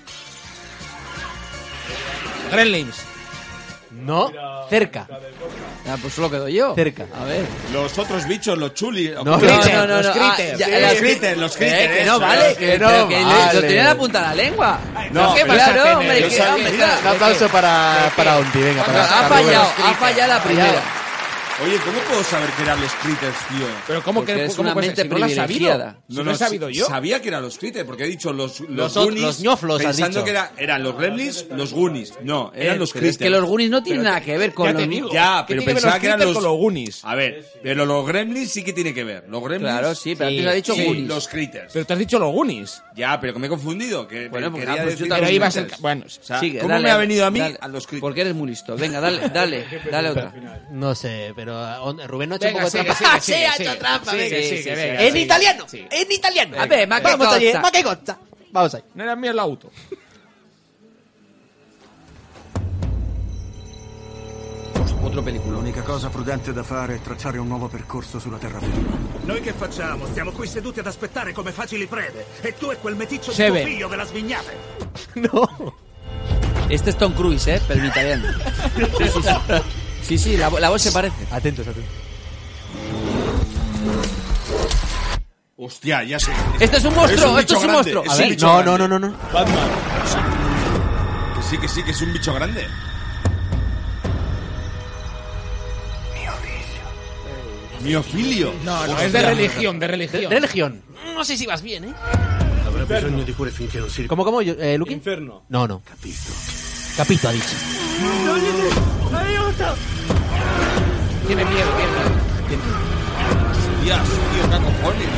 Gremlins. No, cerca. Ah, pues solo quedo yo. Cerca. A ver. Los otros bichos, los chuli. No, No, Critter, no, no, los no. Ah, critters. ya, Sí, las- los critters, los Eh, critters, que no eso, vale. eso. que no Pero que le- vale. lo tenía en la punta de la lengua. No, ¿Qué pero claro, esa hombre, pena, que, yo sabía- hombre, mira, claro. Un aplauso para, para Onti, venga. Para, Ha para fallado, Rubén. ha fallado la primera. Oye, ¿cómo puedo saber que eran los critters, tío? Pero ¿cómo Porque que eres cómo una puede mente ser? Si no lo has sabido. privilegiada. Si no, lo he sabido yo. Sabía que eran los critters, porque he dicho los, los, Los ot- Goonies. los ñoflos, has Pensando dicho. que era, eran los Gremlins, los Goonies. No, eran Eh, los pero critters. es que los Goonies no tienen nada que ver con Ya los... te digo. Ya, ¿Qué pero tiene que ver pensaba los que eran critters los... con los Goonies? A ver, pero los Gremlins sí que tiene que ver. Los Gremlins... Claro, sí, pero Sí, antes ha dicho y Goonies. los critters. Pero te has dicho los Goonies. Ya, pero que me he confundido. Que Bueno, que pues, quería ah, pues decir yo que Pero los ibas el... critters. Bueno, O sea, Sigue, ¿cómo dale, me ha venido a mí dale, a los critters? Porque eres muy listo. Venga, dale, dale, dale otra. No sé, pero on- Rubén no ha hecho Venga, un poco sigue, de sigue, trampa. sigue, Sí, ha sigue. hecho trampa, Sigue, venga. sigue, Sí, sí, venga, En sigue. italiano, Sí. en italiano. A ver, ma che Vamos allí, cosa. ma che cosa. Vamos ahí. no era mío el auto. Otro película. L'unica cosa prudente da fare è tracciare un nuovo percorso sulla terraferma. Noi che facciamo? Stiamo qui seduti ad aspettare come facili prede. E tu e quel meticcio di Seven. tuo figlio ve la svignate. No. Este es Tom Cruise, ¿eh? Pero en italiano. Sí, sí, sí. Sí, sí, la, vo- la voz se parece. Atentos, atentos. Hostia, ya sé. Este es un monstruo, un esto bicho es un grande, monstruo. es A un ver, bicho no, grande. no, no, no, no. Batman. Que sí, que sí, que es un bicho grande. Miofilio. No, no, es de religión, de religión. Religión. No sé si vas bien, ¿eh? Avrà bisogno di cure finché non si ¿Cómo, cómo, yo- eh, Lucky? Inferno. No, no. Capito. Capito ha dicho. Tiene miedo, tiene miedo. Hostias, tío, qué cojones.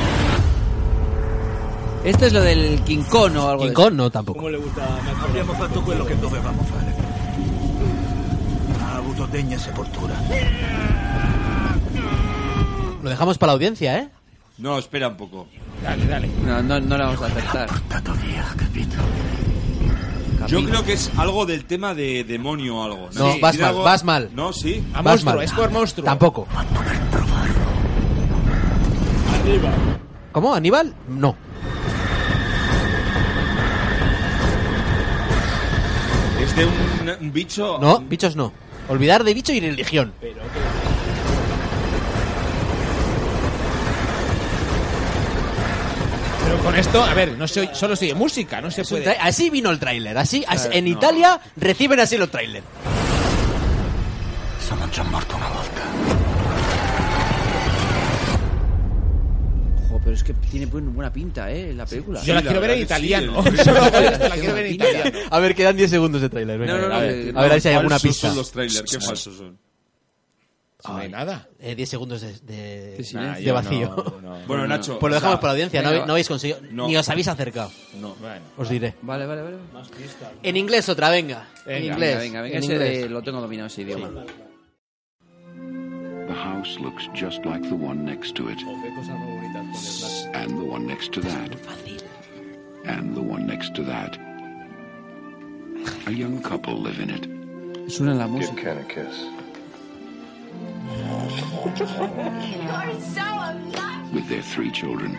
Este es lo del King Kong o algo King de Kong no, tampoco. ¿Cómo le gusta a Matt? Abbiamo fatto quello che dovevamo fare. Ha avuto degna sepoltura. Lo dejamos para la audiencia, ¿eh? No, espera un poco. Dale, dale. No, no, no la vamos a acertar. Portato via, capito. Yo creo que es algo del tema de demonio o algo. No, Sí, vas ¿tiene mal, algo? vas mal. No, sí. A Vas monstruo, mal. es por monstruo. Tampoco. Arriba. ¿Cómo? ¿Aníbal? No. Es de un, un bicho. No, bichos no. Olvidar de bicho y religión. Pero con esto, a ver, no soy, solo soy de música, no se Es un puede. tra- Así vino el tráiler. Así, así- en no. Italia reciben así los trailers. Sono già morto una volta. Ojo, pero es que tiene buen- buena pinta, ¿eh? La película. Yo la Sí, quiero la ver en verdad que sí, italiano. el- Solo por esto la quiero ver en italiano. A ver, quedan diez segundos de tráiler. venga, No, no, no, a ver, que a no. ver si hay alguna Falsos pista. son los trailers, qué falsos son. No hay nada. Eh, diez segundos de, de, De silencio. de yo vacío. no, no. Bueno, Nacho. Pues lo o dejamos sea, para la audiencia. No, venga, habéis- no habéis conseguido. No. Ni os habéis acercado. No. Bueno. Os diré. Vale, vale, vale. En inglés otra, venga. en Venga, inglés. Venga, venga, venga. en Ese inglés. de- lo tengo dominado ese idioma. The house looks just like the one next to it. Qué cosas muy bonitas con el Black. And the one next to that. And the one next to that. A young couple live in it. Suena la música. Ken a kiss. with their three children.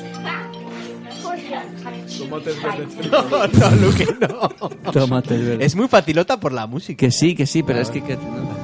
Tomates verdes. No, no, Luque, no. Tomates verdes. Es muy facilota por la música. Que sí, que sí, pero es que... que...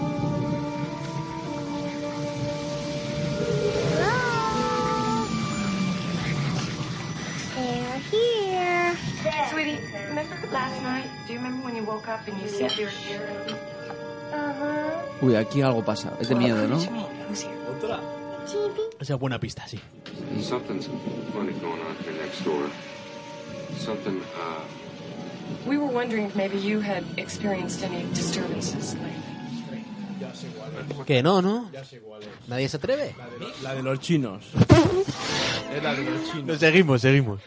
They're here. Sweetie, remember last night? Do you remember when you woke up and you said you were here? Uh-huh. Uy, aquí algo pasa. Es de miedo, ¿no? ¿Otra? Esa es buena pista, sí. Something's funny going on here next door. Something, uh... We were wondering if maybe you had experienced any disturbances lately. Ya sé cuál es. Que no, ¿no? Ya sé cuál es. ¿Nadie se atreve? La de, lo- la de los chinos. Es la de los chinos. No, seguimos, seguimos.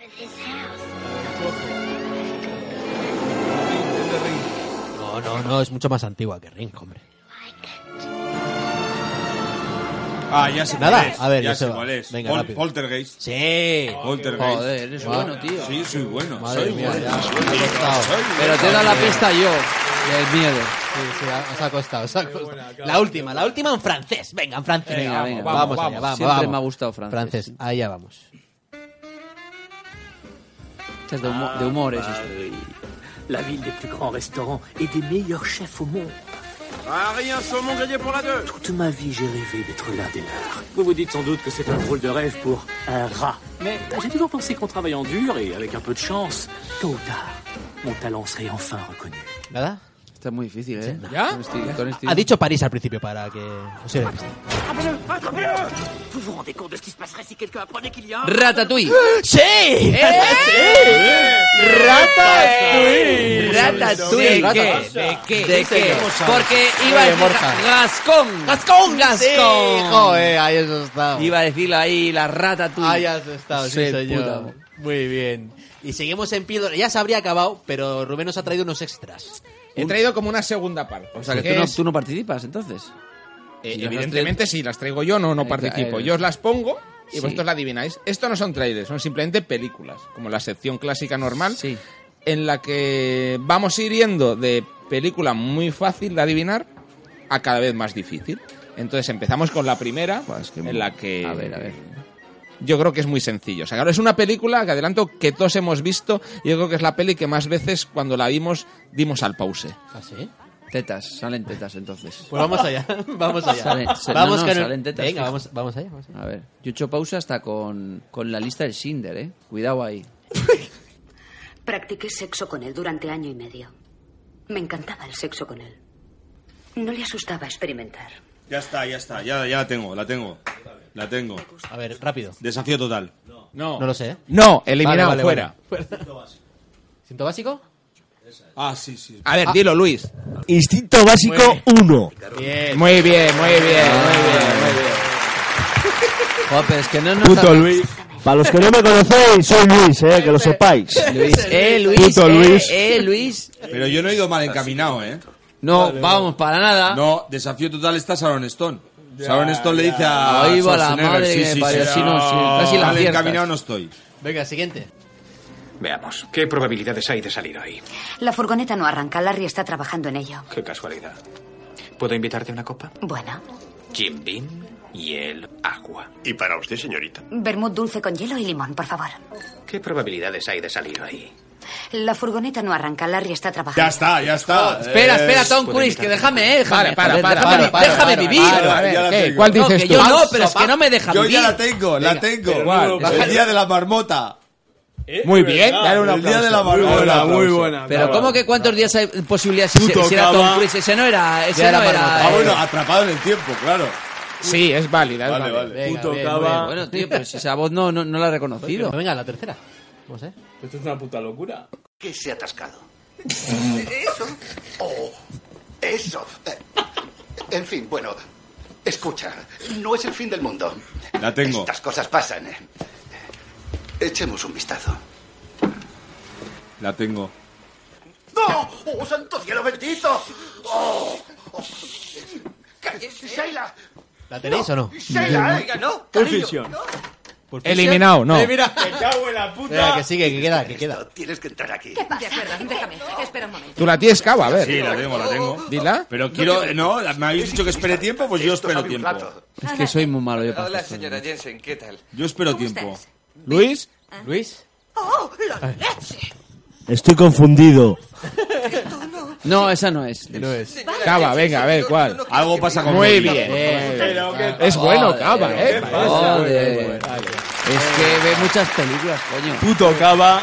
No, no, no, es mucho más antigua que Ring, hombre. Ah, ya sé Nada, cuál es. a ver, ya ya se sé va. cuál es. Venga, Pol- rápido. Poltergeist. Sí. Poltergeist. Joder, eres Wow. bueno, tío. Sí, soy bueno. Madre soy mía, bueno. ya, Soy me ha bueno, costado. soy Pero te he bueno. dado la pista yo. Del miedo. Sí, sí, os ha costado, os ha costado. La última, la última en francés. Venga, en francés. Venga, venga. Vamos, Vamos, allá, vamos. vamos. Siempre vamos. me ha gustado francés. Francés, allá vamos. Es de, humo- de humor, es esto. La ville des plus grands restaurants et des meilleurs chefs au monde. Ah, rien, saumon grillé pour la deux. Toute ma vie, j'ai rêvé d'être l'un des leurs. Vous vous dites sans doute que c'est un drôle de rêve pour un rat. Mais j'ai toujours pensé qu'en travaillant dur et avec un peu de chance, tôt ou tard, mon talent serait enfin reconnu. ¿Nada? Está muy difícil, ¿eh? ¿Ya? Con este- con este- Ha dicho París al principio para que os sirva pista. Attrapez-le! Attrapez-le! Vous vous rendez compte de ce qui se passerait si quelqu'un apprenait qu'il y a un... Ratatouille. ¡Sí! ¡Ratatouille! ¿Ratatouille? ¿De qué? ¿De qué? ¿De qué? Porque iba a Oye, decir Borja. Gascón. ¡Gascón! Gascón. Sí, joder, ahí has estado. Iba a decirlo ahí, la Ratatouille. Ahí has estado, sí, Sí, señor. puta. Muy bien. Y seguimos en píldora. Ya se habría acabado, pero Rubén nos ha traído unos extras. He traído como una segunda parte. O sea, que tú no, tú no participas, entonces. Eh, Si las evidentemente, si las traigo yo, no, no Eh, participo. eh, Yo os las pongo y sí. vosotros la adivináis. Esto no son trailers, son simplemente películas, como la sección clásica normal, Sí. en la que vamos a ir yendo de película muy fácil de adivinar a cada vez más difícil. Entonces empezamos con la primera, Pues que- en la que... A ver, a ver. Yo creo que es muy sencillo. O sea, claro, es una película que adelanto que todos hemos visto. Y yo creo que es la peli que más veces cuando la vimos dimos al pause. ¿Ah, sí? Tetas, salen tetas entonces. Pues vamos allá, vamos allá. Salen- se- vamos no, no, con el- salen tetas, Venga, fijo. vamos, vamos allá, vamos allá. A ver, yo he hecho pausa hasta con, con la lista del Schindler, ¿eh? Cuidado ahí. Practiqué sexo con él durante año y medio. Me encantaba el sexo con él. No le asustaba experimentar. Ya está, ya está. Ya, ya la tengo, la tengo. La tengo. A ver, rápido. Desafío total. No. No lo sé, ¿eh? No, eliminado, Vale, vale, fuera. vale. ¿Cinto básico? Ah, sí, sí. A ver, dilo, Luis. Instinto básico uno. Bien. Muy bien, muy bien, muy bien, muy bien. Joder, pero es que no nos Puto está- Luis. Para los que no me conocéis, soy Luis, eh, que lo sepáis. Luis, eh, Luis, Puto eh, Luis. eh, Luis. Pero yo no he ido mal encaminado, ¿eh? No, vamos, para nada. No, desafío total está Sharon Stone. Sharon Stone le dice a Ahí va la Schwarzenegger, madre sí, que sí, me sí, parió, sí. sí, no, sí, casi la Mal aciertas. encaminado no estoy. Venga, siguiente. Veamos, ¿qué probabilidades hay de salir ahí? La furgoneta no arranca. Larry está trabajando en ello. Qué casualidad. ¿Puedo invitarte a una copa? Bueno, Jim Beam, hielo, agua. ¿Y para usted, señorita? vermut dulce con hielo y limón, por favor. ¿Qué probabilidades hay de salir ahí? La furgoneta no arranca. Larry está trabajando. Ya está, ya está. Espera, Eh, espera, Tom puede Cruise, que invitarme. déjame, eh, déjame. Para, para, joder, para, déjame, para, déjame para, vivir. para, a ver, ya la ¿qué? tengo. ¿Cuál No, dices que tú? yo no, pero es que no me deja Yo vivir. ya la tengo, la tengo. ¿Cuál? El día de la marmota. Muy bien, dale un El día de la aplauso. marmota. Muy buena, Un muy aplauso. buena. Pero ¿cómo que cuántos días hay posibilidades si, Puto si era Tom cava. Cruise? Ese no era, ese Ya no era era. marmota. Ah, eh, bueno, atrapado en el tiempo, claro. Sí, es válida, es Vale, válida. vale. Venga, Puto bien, cava. muy bien. Bueno, tío, pero si esa voz no, no, no la he reconocido. Pero venga, la tercera. Vamos, ¿eh? Esto es una puta locura. ¿Qué se ha atascado? Eso. Oh, eso. Eh, En fin, bueno, escucha, no es el fin del mundo. La tengo. Estas cosas pasan. eh. Echemos un vistazo. La tengo. ¡No! ¡Oh, santo cielo bendito! ¡Oh! oh. ¡Cállese, Sheila! ¿La tenéis o no? ¡Sheila, oiga, no! Pulp cariño, Fiction. no. Pues Eliminado, no. Eh, mira. Me cago en la puta. Venga, que sigue, que queda, que queda. Tienes que entrar aquí. ¿Qué pasa? De acuerdo, déjame. Espera un momento. Tú la tienes, Cava, a ver. Sí, la tengo, la tengo. Dila. Pero quiero... No, me habéis dicho que espere tiempo, pues yo espero sabe un tiempo. plato. Es que soy muy malo yo para Hola, estas señora cosas. Jensen, ¿qué tal? Yo espero tiempo. ¿Luis? ¿Luis? ¡Oh, la leche! Estoy confundido. No, esa no es. No es. Cava, venga, a ver, ¿cuál? Algo pasa con Muy Bobby. bien. Eh, Pero qué Es bueno, Joder, Cava, ¿eh? Joder. Es que ve muchas películas, coño. puto cava.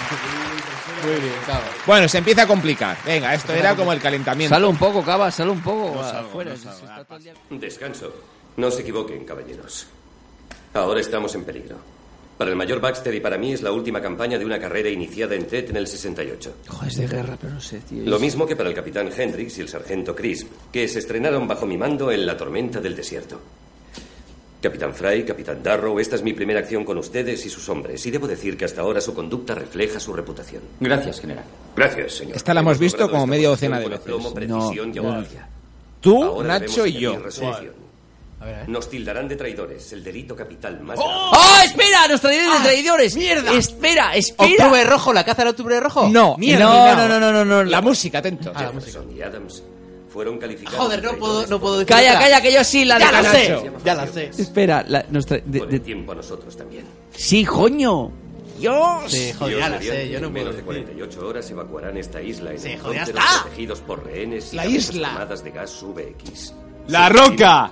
Muy bien, cabrón. Bueno, se empieza a complicar. Venga, esto era como el calentamiento. Sale un poco, Cava, sale un poco. No salgo, afuera. no salgo. Si está todo el día- Descanso. No se equivoquen, caballeros. Ahora estamos en peligro. Para el mayor Baxter y para mí es la última campaña de una carrera iniciada en Tet en el sesenta y ocho. Joder, es de guerra, pero no sé, tío. Lo mismo que para el capitán Hendricks y el sargento Crisp, que se estrenaron bajo mi mando en La tormenta del desierto. Capitán Fry, Capitán Darrow, esta es mi primera acción con ustedes y sus hombres, y debo decir que hasta ahora su conducta refleja su reputación. Gracias, general. Gracias, señor. Esta la hemos visto logrado como esta media posición docena de con veces. aplomo, precisión y No, audacia. Tú, Ahora Nacho debemos y yo. añadir resolución. A ver, a ver. Nos tildarán de traidores, el delito capital más ¡Oh! grave. ¡Espera! ¡Nos traidores de traidores! ¡Mierda! ¡Espera! ¡Espera! ¿Octubre rojo? ¿La caza del octubre rojo? No, Mierda. No, no, no, no, no, no. La música, atento. Ah, la música. Jefferson y Adams fueron calificados. Joder, de no puedo, traidores no por- puedo decir Calla, otra. calla, que yo sí la Ya de la sé, Nacho. ya la sé. Espera, la, nos tra- de- Por de- el tiempo a nosotros también. Sí, coño. Dios. Sí, joder, Dios ya la mediante, sé, yo no en puedo menos de decir. cuarenta y ocho horas evacuarán esta isla en Sí, helicópteros joder, ya está. protegidos por rehenes y La cabezas isla. armadas de gas U V X. ¡La roca!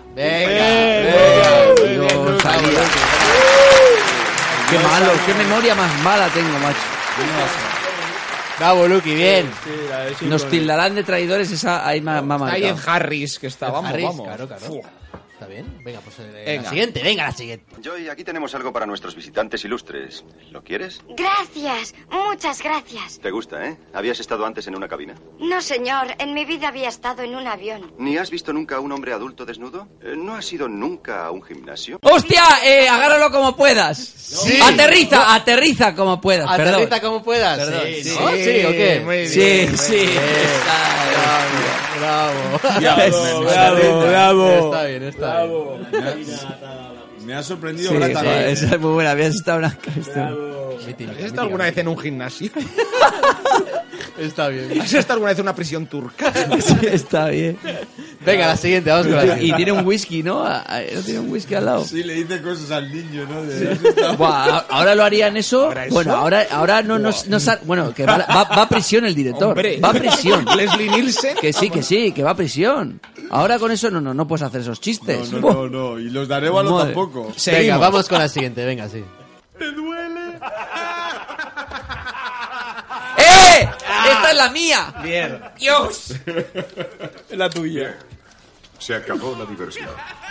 Venga, Dios, sabía. Qué malo, qué memoria más mala tengo, macho. Bravo, Lucky, bien. Nos tildarán de traidores, esa ahí me, me ha Está ahí en marcado. Harris, que está, vamos, Harris, vamos. claro, claro. Fu. Está bien. Venga, pues eh, Venga. la siguiente, venga, la siguiente. Joy, aquí tenemos algo para nuestros visitantes ilustres. ¿Lo quieres? Gracias, muchas gracias. Te gusta, ¿eh? ¿Habías estado antes en una cabina? No, señor, en mi vida había estado en un avión. ¿Ni has visto nunca a un hombre adulto desnudo? Eh, ¿No has ido nunca a un gimnasio? ¡Hostia! Eh, agárralo como puedas. Sí. Aterriza, aterriza como puedas. Aterriza Perdón. como puedas. Perdón. Sí, Sí, ¿no? ¿Sí o qué? muy Sí, bien, sí. muy bien. Bravo. Bravo, bravo, bravo. Está bien, está Bravo. Me ha sorprendido Sí, gratamente. esa es muy buena. Habías estado en una... bien. ¿Has estado alguna vez en un gimnasio? Está bien. ¿Has estado alguna vez en una prisión turca? Sí, está bien. Venga, la siguiente, vamos con la siguiente. Y tiene un whisky, ¿no? Ah, ¿no tiene un whisky al lado? Sí, le dice cosas al niño, ¿no? De- Buah, ahora lo harían eso. ¿Ahora eso? Bueno, ahora, ahora no nos, no sa- bueno, que va, va- va a prisión el director. Hombre. Va a prisión. Leslie Nielsen. Que sí, que sí, que va a prisión. Ahora con eso no, no, no puedes hacer esos chistes. No, no, no, no. Y los de Arévalo Madre. tampoco. Venga, Seguimos. vamos con la siguiente, venga, sí. ¡Eh! ¡Esta es la mía! Bien. ¡Dios! Es la tuya. Se acabó la diversión.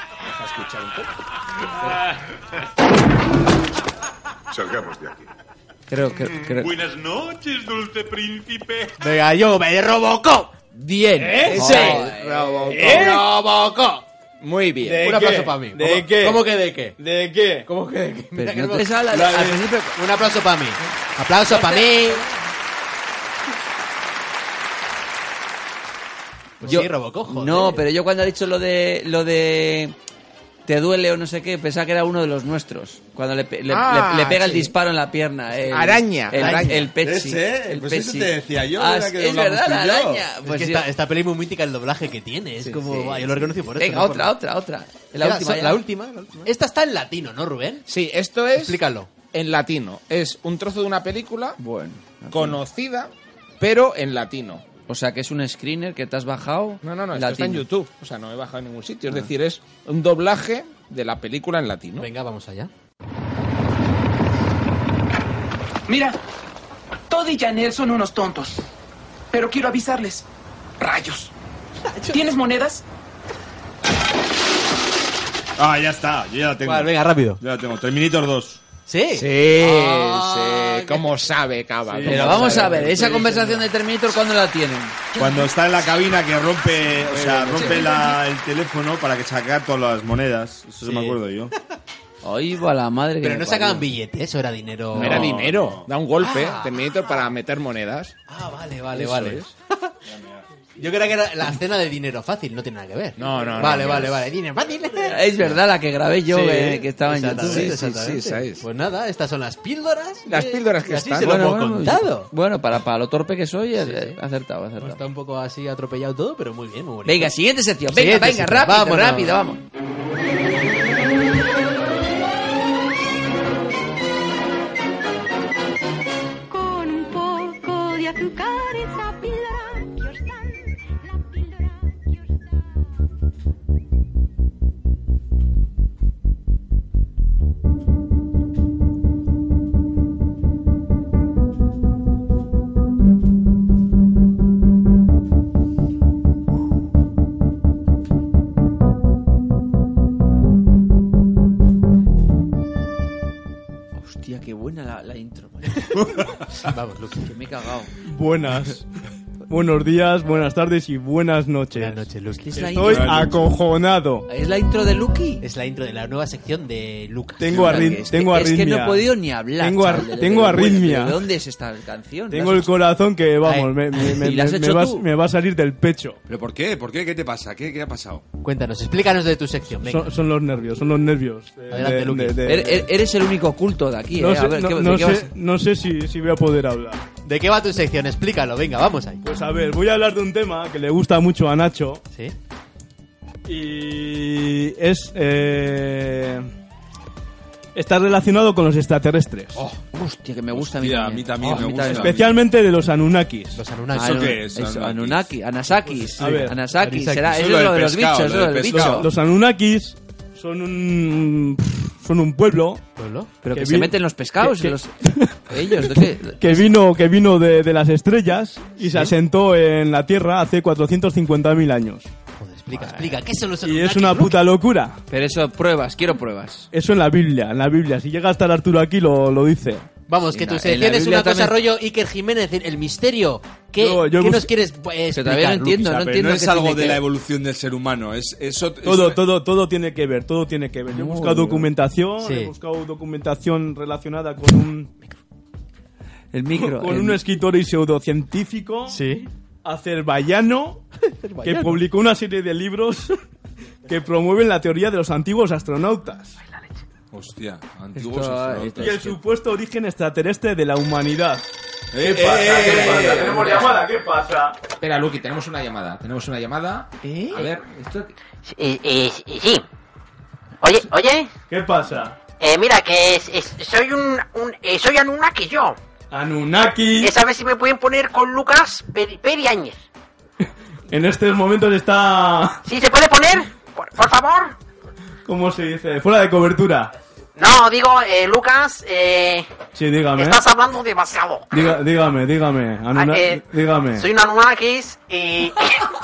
Salgamos de aquí. Creo que... Creo... Buenas noches, dulce príncipe. Venga, yo me Robocop. Bien. ¿Eh? Sí. Robocop. Robocop. Muy bien. ¿De Un qué? aplauso para mí. ¿De ¿Cómo, qué? ¿Cómo que de qué? ¿De qué? ¿Cómo que de qué? Mira Pero que no hemos- te sale- La- al principio- Un aplauso para mí. Aplauso para mí. Pues Yo- sí, Robocop, joder. No, pero yo cuando he dicho lo de lo de te duele o no sé qué, pensaba que era uno de los nuestros. Cuando le, pe- le, Ah, le- le pega el sí. disparo en la pierna. El, Araña, El, araña. el Pepsi. Ese, el pues eso Pepsi. te decía yo, Ah, era que es doblamos verdad, tú la y yo. araña. Es Pues que sí. esta, esta peli muy mítica, el doblaje que tiene. Es Sí, como, sí. guau, yo lo reconocí por eso. Venga, no por otra, nada. otra, otra. La Era- última, ya. la última, la última. Esta está en latino, ¿no, Rubén? Sí, esto es Explícalo. en latino. Es un trozo de una película Bueno. conocida, pero en latino. O sea, que es un screener que te has bajado. No, no, no, esto está en latino. YouTube. O sea, no he bajado en ningún sitio. Es Ah. decir, es un doblaje de la película en latino. Venga, vamos allá. Mira, Todd y Janelle son unos tontos. Pero quiero avisarles. Rayos. ¿Tienes monedas? Ah, ya está. Yo ya la tengo. Vale, venga, rápido. Ya la tengo. Terminator dos. ¿Sí? Sí, Ah, sí. ¿Cómo sabe, Cava? Sí. ¿Cómo Pero vamos sabe? a ver, esa conversación de Terminator, ¿cuándo la tienen? Cuando está en la cabina que rompe, o sea, rompe la- el teléfono para que sacar todas las monedas. Eso Sí. me acuerdo yo. Ahí va la madre que Pero me no parió. sacaban billetes, eso era dinero. No era dinero. Da un golpe, Ah. Terminator, para meter monedas. Ah, vale, vale, Eso vale. es. Yo creo que era la escena de Dinero Fácil, no tiene nada que ver. No, no, no. Vale, no, vale, no. vale. Dinero Fácil. Es verdad, la que grabé yo, Sí, eh, que estaba en YouTube. exactamente, Sí, sí, exactamente. sí, ¿sabes? Pues nada, estas son las píldoras. Las píldoras que y así están. se lo Bueno, hemos bueno, contado. bueno, para, para lo torpe que soy, he- he acertado, he Pues acertado. está un poco así atropellado todo, pero muy bien, muy bonito. Venga, siguiente sección. Venga, Siguiente venga, sección. rápido, Vámonos. rápido, vamos. Con un poco de azúcar esa píldora que os dan, la píldora que os dan. Hostia, qué buena la, la intro. Vamos, Luke. Que me he cagado. Buenas. Buenos días, buenas tardes y buenas noches. Buenas noches, Luke. Es la Estoy intro. acojonado. ¿Es la intro de Lucky? Es la intro de la nueva sección de Lucas. Tengo, arri- Es que- tengo es arritmia. que no he podido ni hablar. Tengo, ar- chaval, de- de- tengo de- arritmia. ¿De dónde es esta canción? Tengo ¿La el has hecho? corazón que, vamos, Ay. me, me- me- ¿Y la has me- hecho me va, tú? me va a salir del pecho. ¿Pero por qué? ¿Por qué? ¿Qué te pasa? ¿Qué, qué ha pasado? Cuéntanos, explícanos de tu sección. Venga. Son, son los nervios, son los nervios. de- Adelante, de- Luqui. de- de- Er- er- Eres el único culto de aquí, no eh. sé, A ver, no- ¿qué, no de qué sé- vas? no sé si, si voy a poder hablar. ¿De qué va tu sección? Explícalo, venga, vamos ahí. Pues a ver, voy a hablar de un tema que le gusta mucho a Nacho. ¿Sí? Y es... Eh, está relacionado con los extraterrestres. Oh, Hostia, que me gusta a mí hostia, también. a mí también Oh, me a mí gusta. también. Especialmente de los Anunnakis. Los Anunnakis. ¿Eso Anu- qué es? eso, Anunnakis. Anunnaki, Anasakis. A ver, Anasakis, Anisakis. será, Eso eso es lo es lo del de los pescado, bichos, lo eso del del pescado. bicho. Los Anunnakis son un... Son un pueblo ¿Pueblo? Pero que, que se vi- meten los pescados, que- los... ellos, ¿de qué? que vino, que vino de, de las estrellas y se ¿Sí? asentó en la Tierra hace cuatrocientos cincuenta mil años. Joder, explica, explica. ¿Qué son los Y Anunnakis, es una Luke? puta locura. Pero eso, pruebas, quiero pruebas. Eso en la Biblia, en la Biblia. Si llega a estar Arturo aquí, lo, lo dice. Vamos, Sí, que en tu la- en sección la es Biblia una cosa también- rollo Iker Jiménez, el misterio. ¿Qué, Yo- yo ¿qué bus- nos quieres eh, explicar? todavía no Luke? entiendo, O sea, no pero entiendo no qué es algo tiene de que la ver. evolución del ser humano, es eso. Todo, eso- todo, todo tiene que ver, todo tiene que ver. Yo he buscado documentación, Sí. he buscado documentación relacionada con un, El micro. con el- un escritor y pseudocientífico, Sí. azerbaiyano, que publicó una serie de libros que promueven la teoría de los antiguos astronautas Hostia, antiguos Esto- astronautas. esto- y el supuesto origen extraterrestre de la humanidad. Eh, ¿Qué pasa? eh, ¿Qué eh, pasa? eh, ¿Tenemos llamada? ¿Qué pasa? Espera, Luqui, tenemos una llamada. Tenemos una llamada. ¿Eh? A ver, esto... Eh, eh, sí. Oye, oye, ¿Qué pasa? eh, mira, que es- es- soy un, un eh, soy Anunnaki yo. Anunnaki. Es a ver si me pueden poner con Lucas Peri, Periáñez. En estos momentos está... ¿Sí se puede poner? Por, por favor. ¿Cómo se dice? Fuera de cobertura. No, digo, eh, Lucas, eh, Sí, dígame. estás hablando demasiado. Diga- dígame, dígame. Anuna- Ah, eh, dígame. Soy un Anunnakis y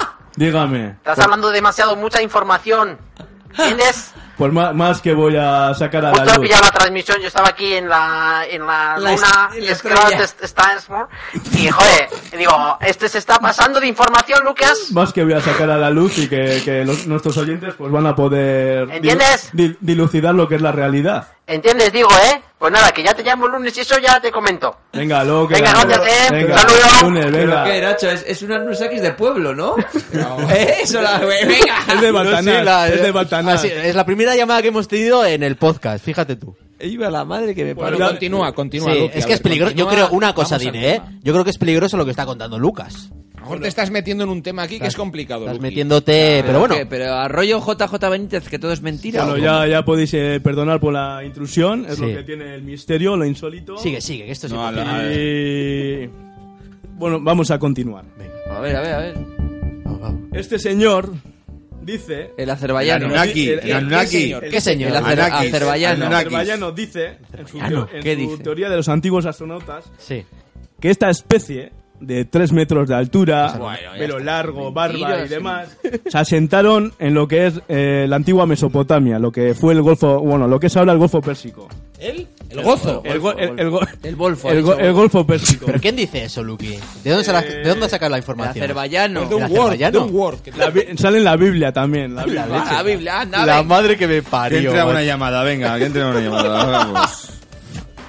Dígame. estás hablando demasiado, mucha información. ¿Entiendes? Pues más, más que voy a sacar a Justo la he luz. pillado la transmisión, yo estaba aquí en la, en la, La luna, est- en la Scratch estrella. St- Stansmore, y joder, digo, este se está pasando de información, Lucas. Más que voy a sacar a la luz y que, que los- nuestros oyentes pues van a poder dil- ¿Entiendes? dil- dilucidar lo que es la realidad. ¿Entiendes? Digo, ¿eh? Pues nada, que ya te llamo el lunes y eso ya te comento. Venga, luego que... Venga, gracias, eh. Venga, Saludos. lunes, ¿Pero venga. qué, Nacho? Es, es un Anusakis de pueblo, ¿no? ¿Eh? Eso, la... Venga. Es de Baltanás, Sí, la- es de Baltanás. Ah, sí, es la primera llamada que hemos tenido en el podcast, fíjate tú. Iba la madre que me Bueno, paró. ya- Continúa, continúa, Sí, Luqui, es a que ver, es peligroso. Yo continúa. creo, una cosa Vamos al diré, ¿eh? tema. Yo creo que es peligroso lo que está contando Lucas. A lo mejor te estás metiendo en un tema aquí que es complicado, Estás Luqui. metiéndote, pero bueno. ¿Qué? Pero arroyo J J Benítez, que todo es mentira. Bueno, ¿o ya, ya podéis eh, perdonar por la intrusión, es Sí. lo que tiene el misterio, lo insólito. Sigue, sigue, que esto es No, importante. a ver. Y... Bueno, vamos a continuar. cómo? A ver, a ver, a ver. Vamos, vamos. Este señor dice... El azerbaiyano. El Anunnaki, El- el Anunnaki. ¿Qué señor? El azer- Anunnakis. azerbaiyano. El Anunnakis. azerbaiyano dice, en su, teo- en ¿Qué su dice? teoría de los antiguos astronautas, Sí. que esta especie de tres metros de altura, Bueno, ya pelo está. largo, barba y Mentiras. demás, se asentaron en lo que es eh, la antigua Mesopotamia, lo que fue el Golfo, bueno, lo que es ahora el Golfo Pérsico. ¿El? El gozo. El, go- el, el go- El Volfo. el ha go- dicho. el Golfo Pérsico. ¿Pero quién dice eso, Luqui? ¿De dónde, se la- ¿De dónde sacas la El información? azerbaiyano. Es de un ¿El Word, azerbaiyano? de un Word. que te- La bi- sale en la Biblia también. La Biblia. Ah, la Biblia, anda, La ven. madre que me Que parió. entre una macho. llamada, venga, que entre una llamada. Vamos.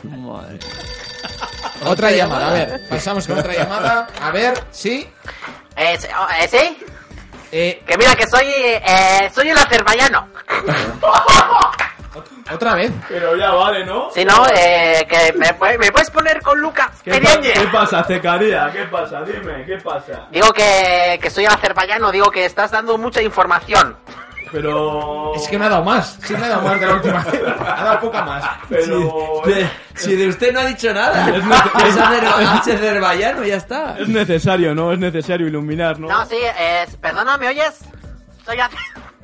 Madre. Otra llamada, a ver. Pasamos con otra llamada. A ver, sí. Eh, eh, ¿Sí? Eh, que mira, que soy eh, soy el azerbaiyano. ¿Otra vez? Pero ya vale, ¿no? Si no, eh, que me, me puedes poner con Lucas ¿Qué, pa Periáñez. ¿Qué pasa, Cecaría? ¿Qué pasa? Dime, ¿qué pasa? Digo que, que soy el azerbaiyano, digo que estás dando mucha información. Pero... Es que no ha dado más. Sí, me ha dado más de la última vez. Ha dado poca más. Pero... Si de, si de usted no ha dicho nada. Es, nece Es azer- azerbaiyano, ya está. es necesario, ¿no? Es necesario iluminar, ¿no? No, sí, eh, perdona, ¿me oyes? Soy azer...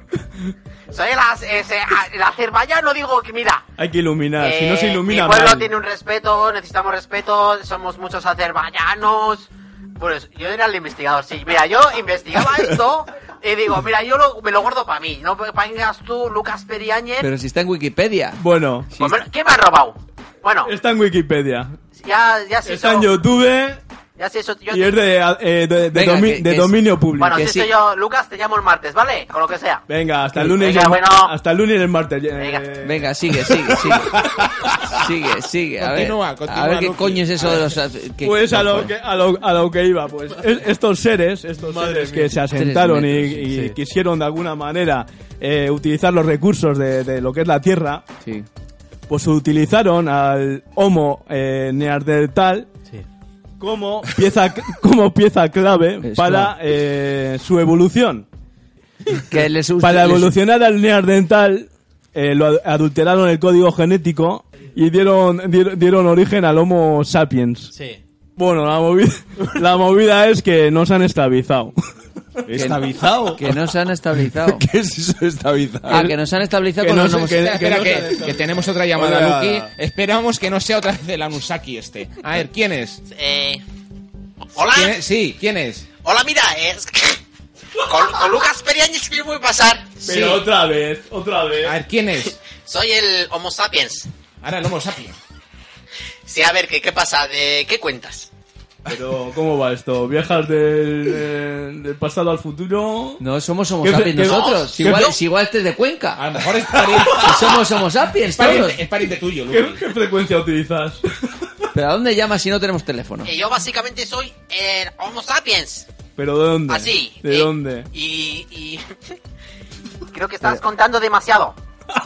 Soy el, az- ese, el azerbaiyano, digo que mira... Hay que iluminar, eh, si no se ilumina mi pueblo mal. tiene un respeto, necesitamos respeto, somos muchos azerbaiyanos... Pues yo era el investigador, sí. Mira, yo investigaba esto y digo, mira, yo lo, me lo guardo para mí. No vengas tú, Lucas Periáñez. Pero si está en Wikipedia. Bueno, Pues me- ¿Qué me ha robado? Bueno, está en Wikipedia. ya, ya se Está en YouTube Ya sé eso, yo y es de, eh, de, de, Venga, domi- que- de que dominio público. Bueno, si soy yo, Lucas, te llamo el martes, ¿vale? Con lo que sea. Venga, hasta el lunes. Venga, y el, bueno. hasta el lunes y el martes. eh, Venga, sigue, sigue, sigue. Sigue, sigue. A ver, Continúa, continúa, a ver qué Luqui. coño es eso de los... que- Pues a lo, cojones. que, a, lo, a lo que iba, pues es- estos seres, estos Madre seres mía. que se asentaron y, Tres metros, y sí. quisieron de alguna manera eh, utilizar los recursos de, de lo que es la Tierra, Sí. pues utilizaron al Homo eh, neandertal Sí. como pieza, como pieza clave Es para claro. eh, su evolución. Que les us- Para les- evolucionar al neandertal, eh, lo ad- adulteraron el código genético y dieron, dieron, dieron origen al Homo sapiens. Sí. Bueno, la movida, la movida es que nos han esclavizado. ¿Estabilizado? Que no se han estabilizado. ¿Qué es eso de estabilizado? Ah, que nos han estabilizado Que cuando no nos se- hemos... que- Espera, no que, se ha dejado. que tenemos otra llamada, Hola. Luqui. Esperamos que no sea otra vez el Anusaki este. A ver, ¿quién es? Eh... Hola. ¿Quién es? Sí, ¿quién es? Hola, mira, es... Con, con Lucas Periáñez que voy a pasar. Pero otra vez, otra vez. A ver, ¿quién es? Soy el Homo sapiens. Ahora el Homo sapiens. Sí, a ver, ¿qué, qué pasa? ¿De qué cuentas? Pero, ¿cómo va esto? ¿Viajas del, del, del pasado al futuro? No, somos Homo ¿Qué fe- sapiens qué- nosotros. Si qué igual, fe- si igual este es de Cuenca. A lo mejor es pariente, Si somos Homo sapiens es todos. pariente, es pariente tuyo, ¿Qué, Luqui. qué frecuencia utilizas? ¿Pero a dónde llamas si no tenemos teléfono? Eh, yo básicamente soy el Homo sapiens. ¿Pero de dónde? Así. ¿De eh, dónde? Y, y... Creo que estás contando demasiado.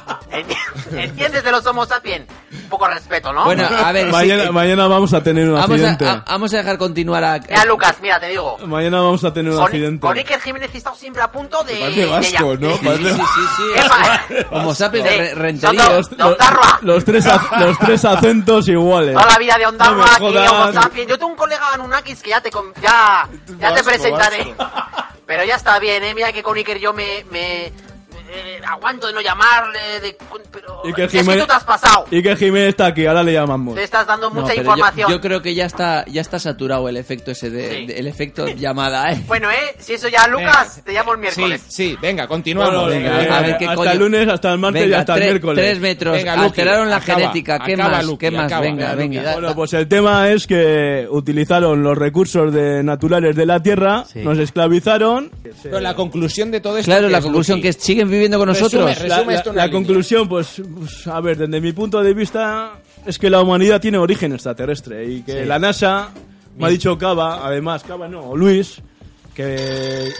Enti- ¿Entiendes de los Homo sapiens? Un poco de respeto, ¿no? Bueno, a ver, sí, Mañana, eh, mañana vamos a tener un vamos, a, accidente. a- vamos a dejar continuar a... Mira, Lucas, mira, te digo. Mañana vamos a tener un Con, accidente. con Iker Jiménez he estado siempre a punto de... Parece de vasco, ya- ¿no? de- Parece- Sí, sí, sí. ¿Qué pasa? Homo sapiens Sí, de re- son rentería. dos- Los, de los- Ondarroa. los tres, ac- los tres acentos iguales. Toda la vida de Ondarroa, No me aquí, jodas. Homo sapiens. Yo tengo un colega Anunnakis que ya te, con- ya, ya te Vasco, presentaré. Pero ya está bien, ¿eh? Mira que con Iker yo me... me eh, aguanto de no llamarle, de, pero... Y que es que Jiménez- tú te has pasado. Y que Jiménez está aquí, ahora le llamamos. Te estás dando No, mucha pero información. Yo, yo creo que ya está, ya está saturado el efecto ese de, Sí. de- el efecto llamada, ¿eh? Bueno, ¿eh? Si eso ya, Lucas, te llamo el Sí, miércoles. sí, venga, continuamos. Bueno, venga, eh, a ver qué hasta coño. el lunes, hasta el martes y Venga, hasta el tre- miércoles. tres metros, Venga, Luqui, alteraron la acaba, genética, ¿qué acaba, más? Luqui, ¿Qué más? acaba. Venga, Luqui, venga. da- Bueno, pues el tema es que utilizaron los recursos de, naturales de la Tierra, Sí. nos esclavizaron. Pero la conclusión de todo esto. Claro, ¿qué la es, conclusión Luqui? que siguen viviendo con Resume, nosotros. resume. La, la- esto en una la línea. conclusión, pues, pues, a ver, desde mi punto de vista, es que la humanidad tiene origen extraterrestre y que Sí. la NASA, me ha dicho Cava, además, Cava no, Luis, que...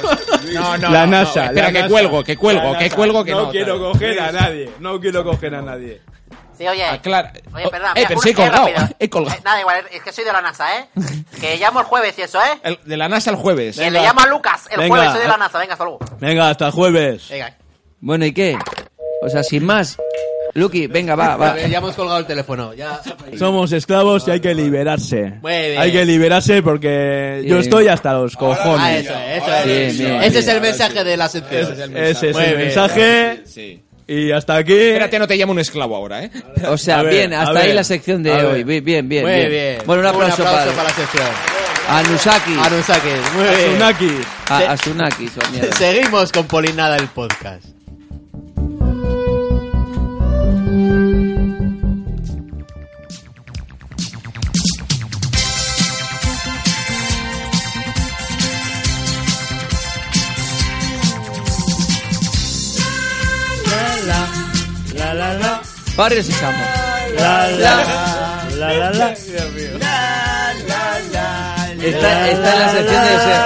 No, no, la no, NASA, no, espera, la que NASA, cuelgo, que cuelgo, la que NASA. cuelgo, que no. No quiero claro. coger a nadie, no quiero coger a nadie. Sí, oye. Aclara- Oye, perdona. Eh, mira, pero una- sí he eh, colgado, rápido. he colgado. Eh, nada, igual, es que soy de la NASA, ¿eh? Que llamo el jueves y eso, ¿eh? El- de la NASA el jueves. Que le llamo a Lucas el Venga. jueves, soy de la NASA. Venga, hasta luego. Venga, hasta el jueves. Venga. Bueno, ¿y qué? O sea, sin más. Luqui, venga, va, va. Ya hemos colgado el teléfono. Ya. Somos esclavos y hay que liberarse. Muy bien. Hay que liberarse porque yo Bien. estoy hasta los Ah, cojones. eso, eso es. Bien, bien, Ese es bien. el mensaje de la sección. Ese es Muy el bien. mensaje. Sí. Y hasta aquí. Espérate, no te llamo un esclavo ahora, ¿eh? O sea, A ver, bien, a hasta ver, ahí la sección de a ver. hoy. Bien, bien, bien. Muy bien. bien. Bueno, un aplauso, para... para, la sección. Anusaki. Arusaki. Muy bien. Tsunaki. A, Se- a Tsunaki, su mierda. Seguimos con Polinada el podcast. Barrio Sésamo. La, la, la, la, la. Está, está en la sección de deseo.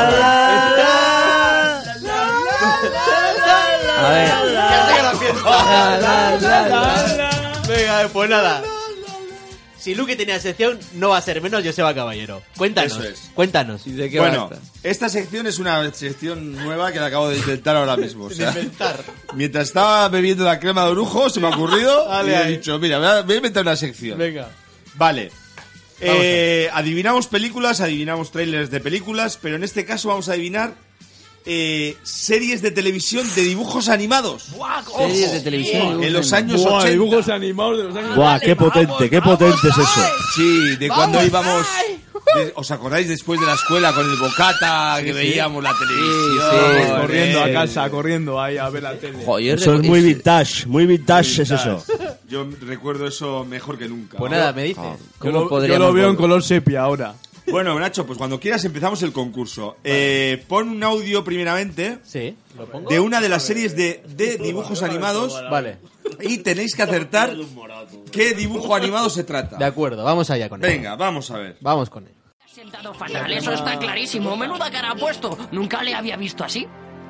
A ver. Ya sé que la fiesta. Venga, pues nada. Si Luke tenía sección, no va a ser menos Joseba Caballero. Cuéntanos, Eso es. cuéntanos. ¿De qué Bueno, va esta? esta sección es una sección nueva que la acabo de inventar ahora mismo. O sea, De inventar. mientras estaba bebiendo la crema de orujo, se me ha ocurrido Dale y he ahí. dicho, mira, voy a, voy a inventar una sección. Venga. Vale. Eh, adivinamos películas, adivinamos trailers de películas, pero en este caso vamos a adivinar eh, series de televisión de dibujos animados. Series de televisión. En los años Buah, ochenta. dibujos animados de los años Buah, qué potente, qué potente es eso. Sí, de cuando íbamos... de- ¿Os acordáis después de la escuela con el bocata que sí. veíamos la televisión? Sí, sí. corriendo a Eh, casa, corriendo ahí a ver la tele. Joder, Eso es muy vintage, muy vintage es eso. Yo recuerdo eso mejor que nunca. Pues nada, me dices. Yo ¿Cómo lo, yo podríamos lo veo en volver? color sepia ahora. Bueno, Nacho, pues cuando quieras empezamos el concurso. Eh, pon un audio primeramente Sí, lo pongo. de una de las series de, de dibujos animados Vale, y tenéis que acertar qué dibujo animado se trata. de acuerdo, vamos allá con él. Venga, vamos a ver. Vamos con él. Sentado fatal, eso está clarísimo. Menuda cara ha puesto. Nunca le había visto así.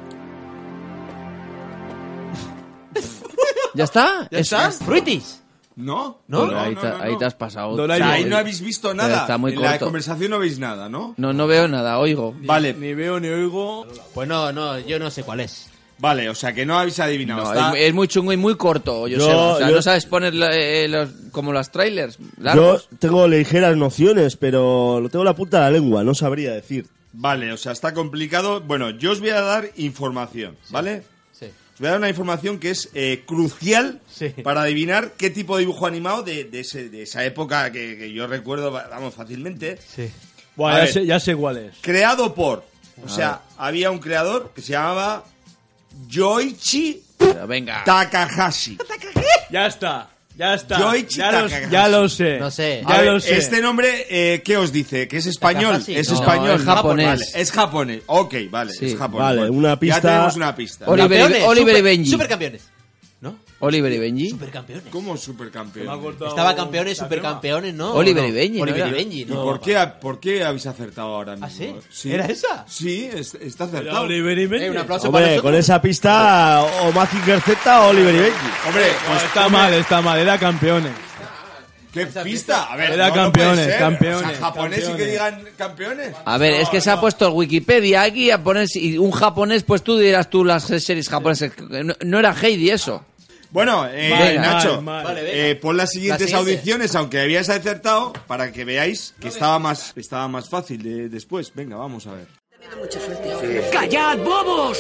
¿Ya está? ¿Ya Es- está? es- Fruitis. ¿No? ¿No? no, ahí, no, te, no, ahí no. te has pasado. O Doraemon. sea, ahí no habéis visto Pero nada. está muy en la corto. conversación no veis nada, ¿no? No, no veo nada, oigo. Vale, Ni veo ni oigo. Pues no, no, yo no sé cuál es. vale, o sea que no habéis adivinado. No, está- es, muy- es muy chungo y muy corto, yo, Yo- sé. O sea, yo- no sabes poner la- eh, los, como los trailers Yo largos. tengo ligeras nociones, pero lo tengo en la punta de la lengua, no sabría decir. Vale, o sea, está complicado. Bueno, yo os voy a dar información, ¿vale? Sí. Os voy a dar una información que es eh, crucial Sí. para adivinar qué tipo de dibujo animado de, de, ese- de esa época que, que yo recuerdo, va- vamos, fácilmente. Sí. Buah, A ya ver. sé, ya sé cuál es. Creado por... O sea, había un creador que se llamaba Yoichi Pero venga. Takahashi. Ya está, ya está. Yoichi ya, lo, Takahashi. ya lo sé. No sé. Ya A ver, lo sé. Este nombre, eh, ¿qué os dice? ¿Que es español? Takahashi, Es no. español. No, es japonés. Vale, es japonés. Ok, vale, Sí. es japonés. Vale, Bueno, una pista- Ya tenemos una pista. Oliver, y- Campeones, Oliver y super- Benji. Supercampeones. ¿No? Oliver y Benji. Supercampeones. ¿Cómo supercampeón? Estaba campeones, supercampeones, ¿no? Oliver ¿O y no? Benji, ¿no Oliver y era? Benji, ¿Y ¿no? por qué, por qué habéis acertado ahora mismo? ¿Ah, sí? ¿Era esa? Sí, es- está Era acertado. Oliver y Benji. Eh, un aplauso para Hombre, nosotros. con esa pista, o Mazinger Z o Oliver y Benji. Hombre, No, pues está mal, está mal. Era campeones. ¿qué pista? A ver, Era no, no campeones, puede ser. campeones, O sea, japonés y que campeones. digan campeones. A ver, es que se ha puesto el Wikipedia aquí a poner y un japonés, pues tú dirás tú las series japonesas. No, no era Heidi eso. Bueno, eh, Vale, Nacho, mal, mal. Vale, venga. eh, pon las siguientes La siguiente. audiciones, aunque habíais acertado, para que veáis que estaba más, estaba más fácil de- después. Venga, vamos a ver. ¡Callad, bobos!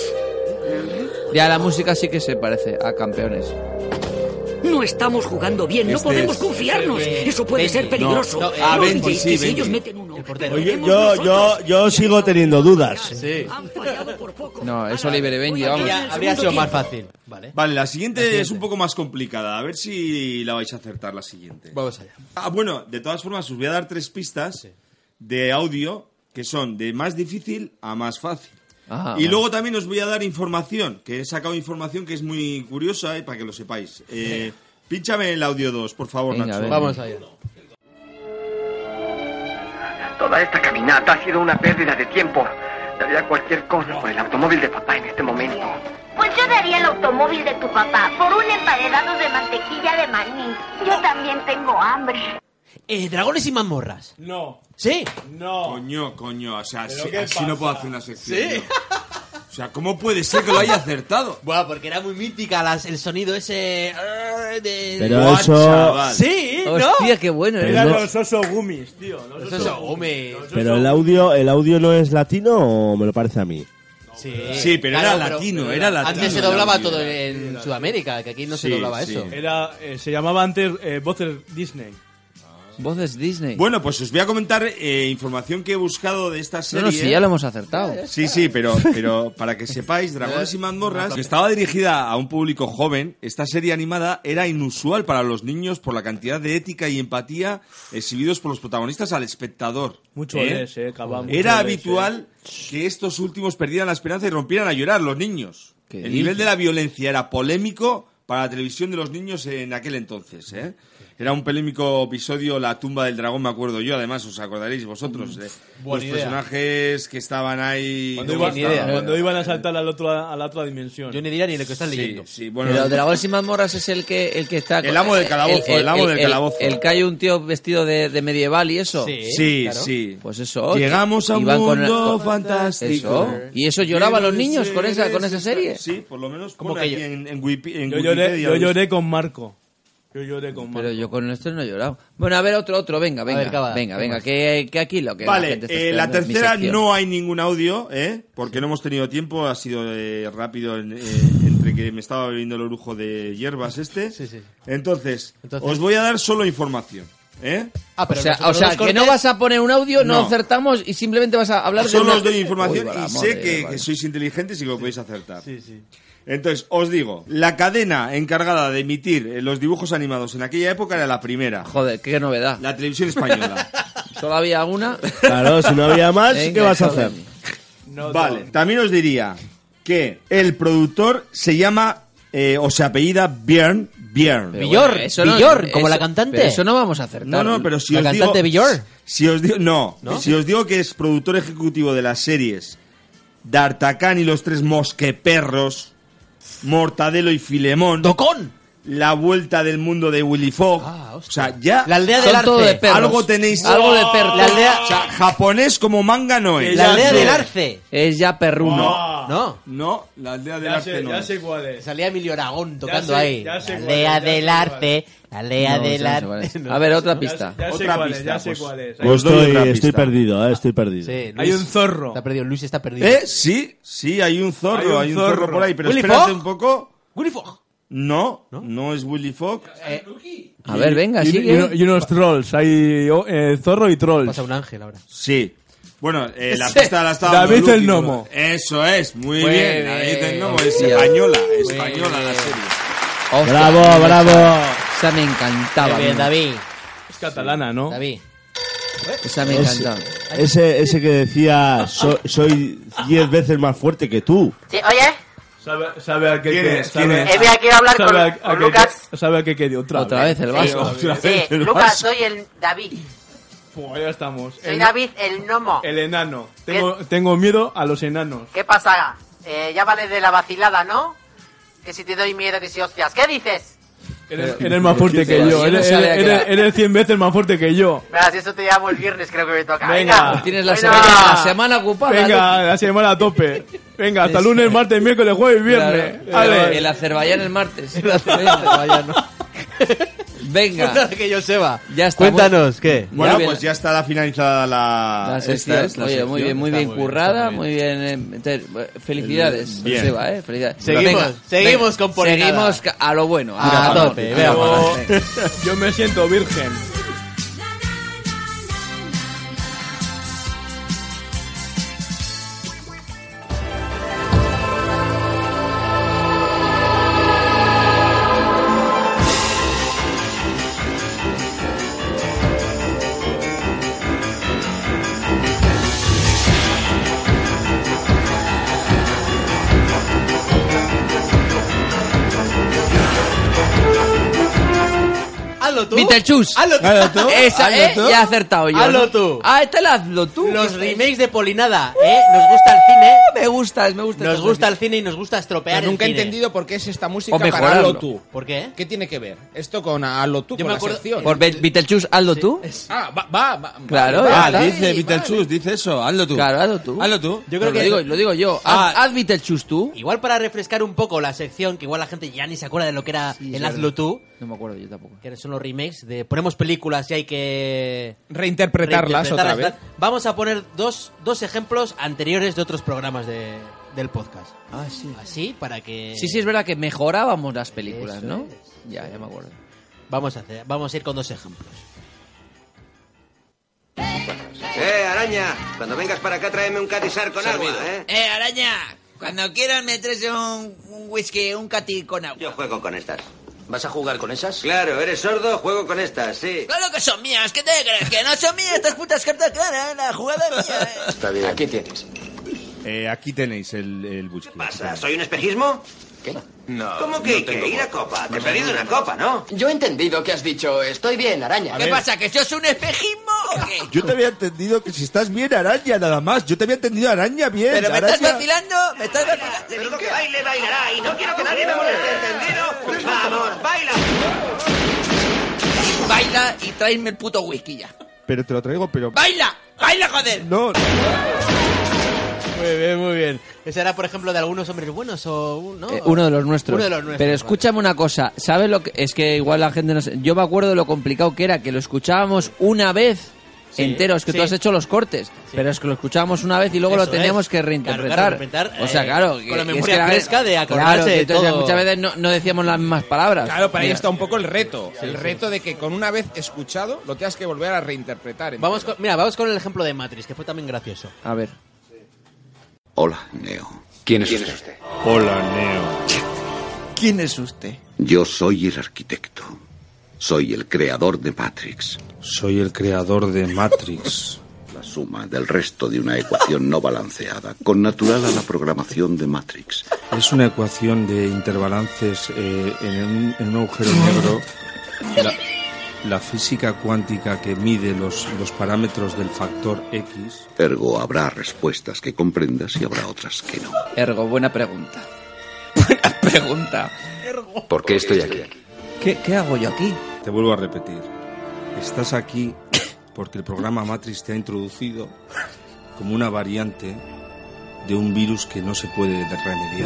Ya la música sí que se parece a campeones. No estamos jugando bien, no Este podemos es- confiarnos. Eso puede Benji. ser peligroso. No, no, ah, No Benji, olvidéis sí, que si Benji. ellos meten uno, El portero. Yo, perdemos yo, yo, nosotros. yo sigo teniendo dudas. Sí. Han fallado por poco. No, es Oliver y Benji, vamos. Habría, habría sido más fácil. Vale. Vale, la siguiente, La siguiente. es un poco más complicada. A ver si la vais a acertar la siguiente. Vamos allá. Ah, bueno, de todas formas, os voy a dar tres pistas de audio que son de más difícil a más fácil. Ah, y vale. luego también os voy a dar información, que he sacado información que es muy curiosa, eh, para que lo sepáis. Eh, pínchame el audio dos, por favor, Venga, a Nacho. ver. Vamos allá. Toda esta caminata ha sido una pérdida de tiempo. Daría cualquier cosa por el automóvil de papá en este momento. Pues yo daría el automóvil de tu papá por un emparedado de mantequilla de maní. Yo también tengo hambre. Eh, dragones y mazmorras. No, Sí. no. Coño, coño, o sea, ¿Pero así, qué así pasa? no puedo hacer una sección. Sí. yo. O sea, ¿cómo puede ser que lo haya acertado? Buah, porque era muy mítica las, el sonido ese eh, de... Pero Buah, eso... chaval. Sí, ¿no? Hostia, qué bueno. Pero ¿eh? Eran no- los oso gummies, tío. Los Eso oso es Ogumi. Pero el audio, ¿el audio no es latino o me lo parece a mí? Sí, Sí, pero era latino, era latino Antes se el doblaba audio. todo en Sudamérica, que aquí no se Sí, doblaba sí. eso. Era, eh, se llamaba antes eh, voces Disney. Voces Disney. Bueno, pues os voy a comentar eh, información que he buscado de esta no, serie. no, sí, ya lo hemos acertado. Sí, sí, pero, pero para que sepáis, Dragones y Mazmorras, que estaba dirigida a un público joven, esta serie animada era inusual para los niños por la cantidad de ética y empatía exhibidos por los protagonistas al espectador. Mucho ¿Eh? les, eh, cabal, mucho Era les, habitual que estos últimos perdieran la esperanza y rompieran a llorar los niños. ¿Qué El dices? nivel de la violencia era polémico para la televisión de los niños en aquel entonces, ¿eh? Era un polémico episodio, La tumba del dragón, me acuerdo yo, además os acordaréis vosotros. Eh, los idea. personajes que estaban ahí... Cuando, iba, cuando iban a saltar a la otra, a la otra dimensión. Yo ni diría ni lo que estás leyendo. Sí, sí, bueno, Pero Dragones y mazmorras es el que, el que está... El amo del calabozo, el, el, el amo del calabozo. El, el que hay un tío vestido de, de medieval y eso. Sí, sí, claro. sí. Pues eso. Llegamos a un mundo con, fantástico. Eso. ¿Y eso lloraban los niños con esa, con esa serie? Sí, por lo menos como que aquí en, en, Wiki, en yo Wikipedia. Lloré, yo lloré con Marco. Yo lloré con Marco. Pero yo con esto no he llorado. Bueno, a ver, otro, otro, venga, venga. Ver, caba, venga, venga, que, que aquí lo que vale, la gente está eh, la esperando tercera es mi sección. no hay ningún audio, ¿eh? Porque no hemos tenido tiempo, ha sido eh, rápido en, eh, entre que me estaba bebiendo el orujo de hierbas este. Sí, sí. Entonces, Entonces, os voy a dar solo información, ¿eh? Ah, pero o sea, los o sea cortes... que no vas a poner un audio, no, No. acertamos y simplemente vas a hablar de Solo una... os doy información Uy, y vamos, sé eh, que, vale. que sois inteligentes y que lo podéis acertar. Sí, sí. Entonces, os digo, la cadena encargada de emitir eh, los dibujos animados en aquella época era la primera. Joder, qué novedad. La televisión española. Solo había una. Claro, si no había más, Venga, ¿qué vas a joder. hacer? No, Vale, no. también os diría que el productor se llama eh, o se apellida Björn Björn. Pero Villor, bueno, eso no- Villor, como eso- la cantante. pero eso no vamos a acertar. No, no, pero si ¿La os cantante digo, Villor? Si os digo, no, ¿No? si os digo que es productor ejecutivo de las series D'Artagnan y los tres mosqueperros, Mortadelo y Filemón, ¡Tocón! La vuelta del mundo de Willy Fogg. Ah, o sea, ya La aldea Son del Arce. todo de perros. algo tenéis. Algo de perros. La aldea, O sea, japonés como manga no es. la aldea sé. del Arce. Es ya perruno. Ah, No. No, la aldea del ya arte sé, no ya es. sé cuál es. Salía Emilio Aragón tocando sé, ahí. ya sé La cuál aldea es, ya del sé cuál Arce. La aldea No, del eso no sé cuál es. Arce. A ver, otra Ya, pista. ya sé Otra cuál es, pista, ya sé pues. cuál es. Os Estoy, doy otra estoy pista. perdido, eh, estoy perdido. Sí, Hay Luis un zorro. Está perdido, Luis está perdido. ¿Eh? Sí, sí, hay un zorro, Hay un hay un zorro, zorro. por ahí, pero ¿Willy espérate Fogg? un poco. Willy Fogg. No, ¿No? no, es Willy Fogg. Eh, A ver, venga, Y, y- sigue. y unos trolls. Hay oh, eh, zorro y trolls. pasa un ángel ahora. Sí. Bueno, eh, la Sí. pista la estaba David el Gnomo. Eso es, muy Muy bien. bien. David el Gnomo es Hostia. española, Muy española la bien. serie. Hostia, Bravo, bravo. Esa me encantaba. Muy bien, a mí. David. Es catalana, ¿no? David. Esa me Ese, encantaba. ese, ese que decía, "So- soy diez veces más fuerte que tú. Sí, oye, Sabe, sabe a qué ¿Quién que- es? sabe- ¿Quién es? eh, mira, quiero hablar sabe con, a- a con qué- Lucas. Sabe a qué quería otra, Otra vez el Sí, vaso. Otra Sí, vez el Lucas, vaso. soy el David. Pum, ya estamos. Soy El, David el gnomo. el enano. Tengo, tengo miedo a los enanos. ¿Qué pasa? Eh, ya vale de la vacilada, ¿no? Que si te doy miedo, que si hostias. ¿Qué dices? Eres, eres más fuerte que Yo yo. no Eres, sabía eres, que eres, era. eres cien veces más fuerte que yo. Verás, eso te llamo el viernes, creo que me toca. Venga. Tienes la Venga. semana, la semana ocupada. Venga, la semana a tope. Venga, hasta lunes, martes, miércoles, jueves y viernes. Claro. Ale. El Azerbaiyán el martes. Vaya, no. Venga, que yo sepa. ya está. Cuéntanos, ¿qué? Bueno, bien. pues ya está la finalizada la, La esta sección. es la Oye, sección. muy bien, muy Está bien muy bien, currada, está muy muy bien. eh, entonces, eh, felicidades, Bien. Joseba, eh, felicidades. Seguimos, seguimos con Polinada. Seguimos ca- a lo bueno. A Mira, vamos. tope, Venga, venga, vamos. Yo, yo me siento virgen. Hazlo tú. Beetlejuice. Hazlo tú. Hazlo tú. Esa, Hazlo eh, tú. ya he acertado yo. Hazlo ¿no? tú. Ah, esta la hazlo tú. Los ¿Qué- remakes de Polinada, ¿eh? Nos gusta el cine. Me gusta, me gusta. Nos esta gusta sección. el cine y nos gusta estropear Pero nunca he el cine. entendido por qué es esta música O para mejorarlo. Hazlo tú. ¿Por qué? ¿Qué tiene que ver esto con Hazlo tú, Yo con me la acuerdo- sección? Por Be- Beetlejuice, hazlo tú. Ah, va, va, va. Claro, vale, ya Ah, está. vale, dice vale. Beetlejuice, dice eso, hazlo tú. Claro, hazlo tú. Hazlo tú. Yo creo Lo que digo, lo digo yo. Ah. Haz, haz Beetlejuice tú. igual para refrescar un poco la sección, que igual la gente ya ni se acuerda de lo que era Sí, el es Hazlo tú, No me acuerdo yo tampoco. que son los remakes de ponemos películas y hay que Reinterpretarlas otra vez. tal. Vamos a poner dos, dos ejemplos anteriores de otros programas de, del podcast. Ah, sí. Así, para que... Sí, sí, es verdad que mejorábamos las películas, Eso ¿no? es. Ya, ya me acuerdo. Vamos a, hacer, vamos a ir con dos ejemplos. Eh, araña, cuando vengas para acá tráeme un catizar con agua, ¿eh? Eh, araña, cuando quieras me traes un, un whisky, un cati con agua. Yo juego con estas. ¿Vas a jugar con esas? Claro, eres sordo, juego con estas, sí. Claro que son mías, ¿qué te crees? Que no son mías estas putas cartas claras, la jugada es mía. Está bien. Aquí tienes. Eh, aquí tenéis el, el whisky. ¿Pasa? ¿Soy un espejismo? ¿Qué? No. ¿Cómo que, no que tengo ir a voz. copa? Te he pedido una copa, ¿no? Yo he entendido que has dicho, estoy bien, araña. ¿Qué pasa, que sos un espejismo o qué? Yo te había entendido que si estás bien, araña, nada más. Yo te había entendido araña bien. ¿Pero me araña. estás vacilando? ¿Me estás vacilando? Te digo que baile, bailará y no quiero que nadie me moleste, ¿entendido? ¡Vamos, baila! Baila y tráeme el puto whisky ya. Pero te lo traigo, pero... ¡Baila! ¡Baila, joder! No. Muy bien, muy bien. Ese era, por ejemplo, de algunos hombres buenos o... ¿no? Eh, uno de los nuestros. Uno de los nuestros, Pero vale. escúchame una cosa, ¿sabes lo que...? Es que igual la gente no sé... Yo me acuerdo de lo complicado que era, que lo escuchábamos una vez Sí, entero, es que sí. tú has hecho los cortes, pero es que lo escuchábamos una vez y luego Eso lo teníamos es. que Claro, reinterpretar. claro, reinterpretar, o sea, eh, claro... con la que- memoria es que fresca de acordarse claro, que de entonces todo. muchas veces no, no decíamos las mismas palabras. Claro, para ahí Mira. está un poco el reto. el sí. reto de que con una vez escuchado lo tengas que volver a reinterpretar. Vamos con, mira, vamos con el ejemplo de Matrix, que fue también gracioso. A ver. Hola, Neo. ¿Quién es usted? Hola, Neo. ¿Quién es usted? Yo soy el arquitecto. Soy el creador de Matrix. Soy el creador de Matrix. La suma del resto de una ecuación no balanceada, con natural a la programación de Matrix. Es una ecuación de interbalances eh, en, un, en un agujero negro. La, la física cuántica que mide los, los parámetros del factor X. Ergo, habrá respuestas que comprendas y habrá otras que no. Ergo, buena pregunta. Buena pregunta. ¿Por qué estoy aquí? ¿Qué, qué hago yo aquí? Te vuelvo a repetir. Estás aquí porque el programa Matrix te ha introducido como una variante de un virus que no se puede remediar.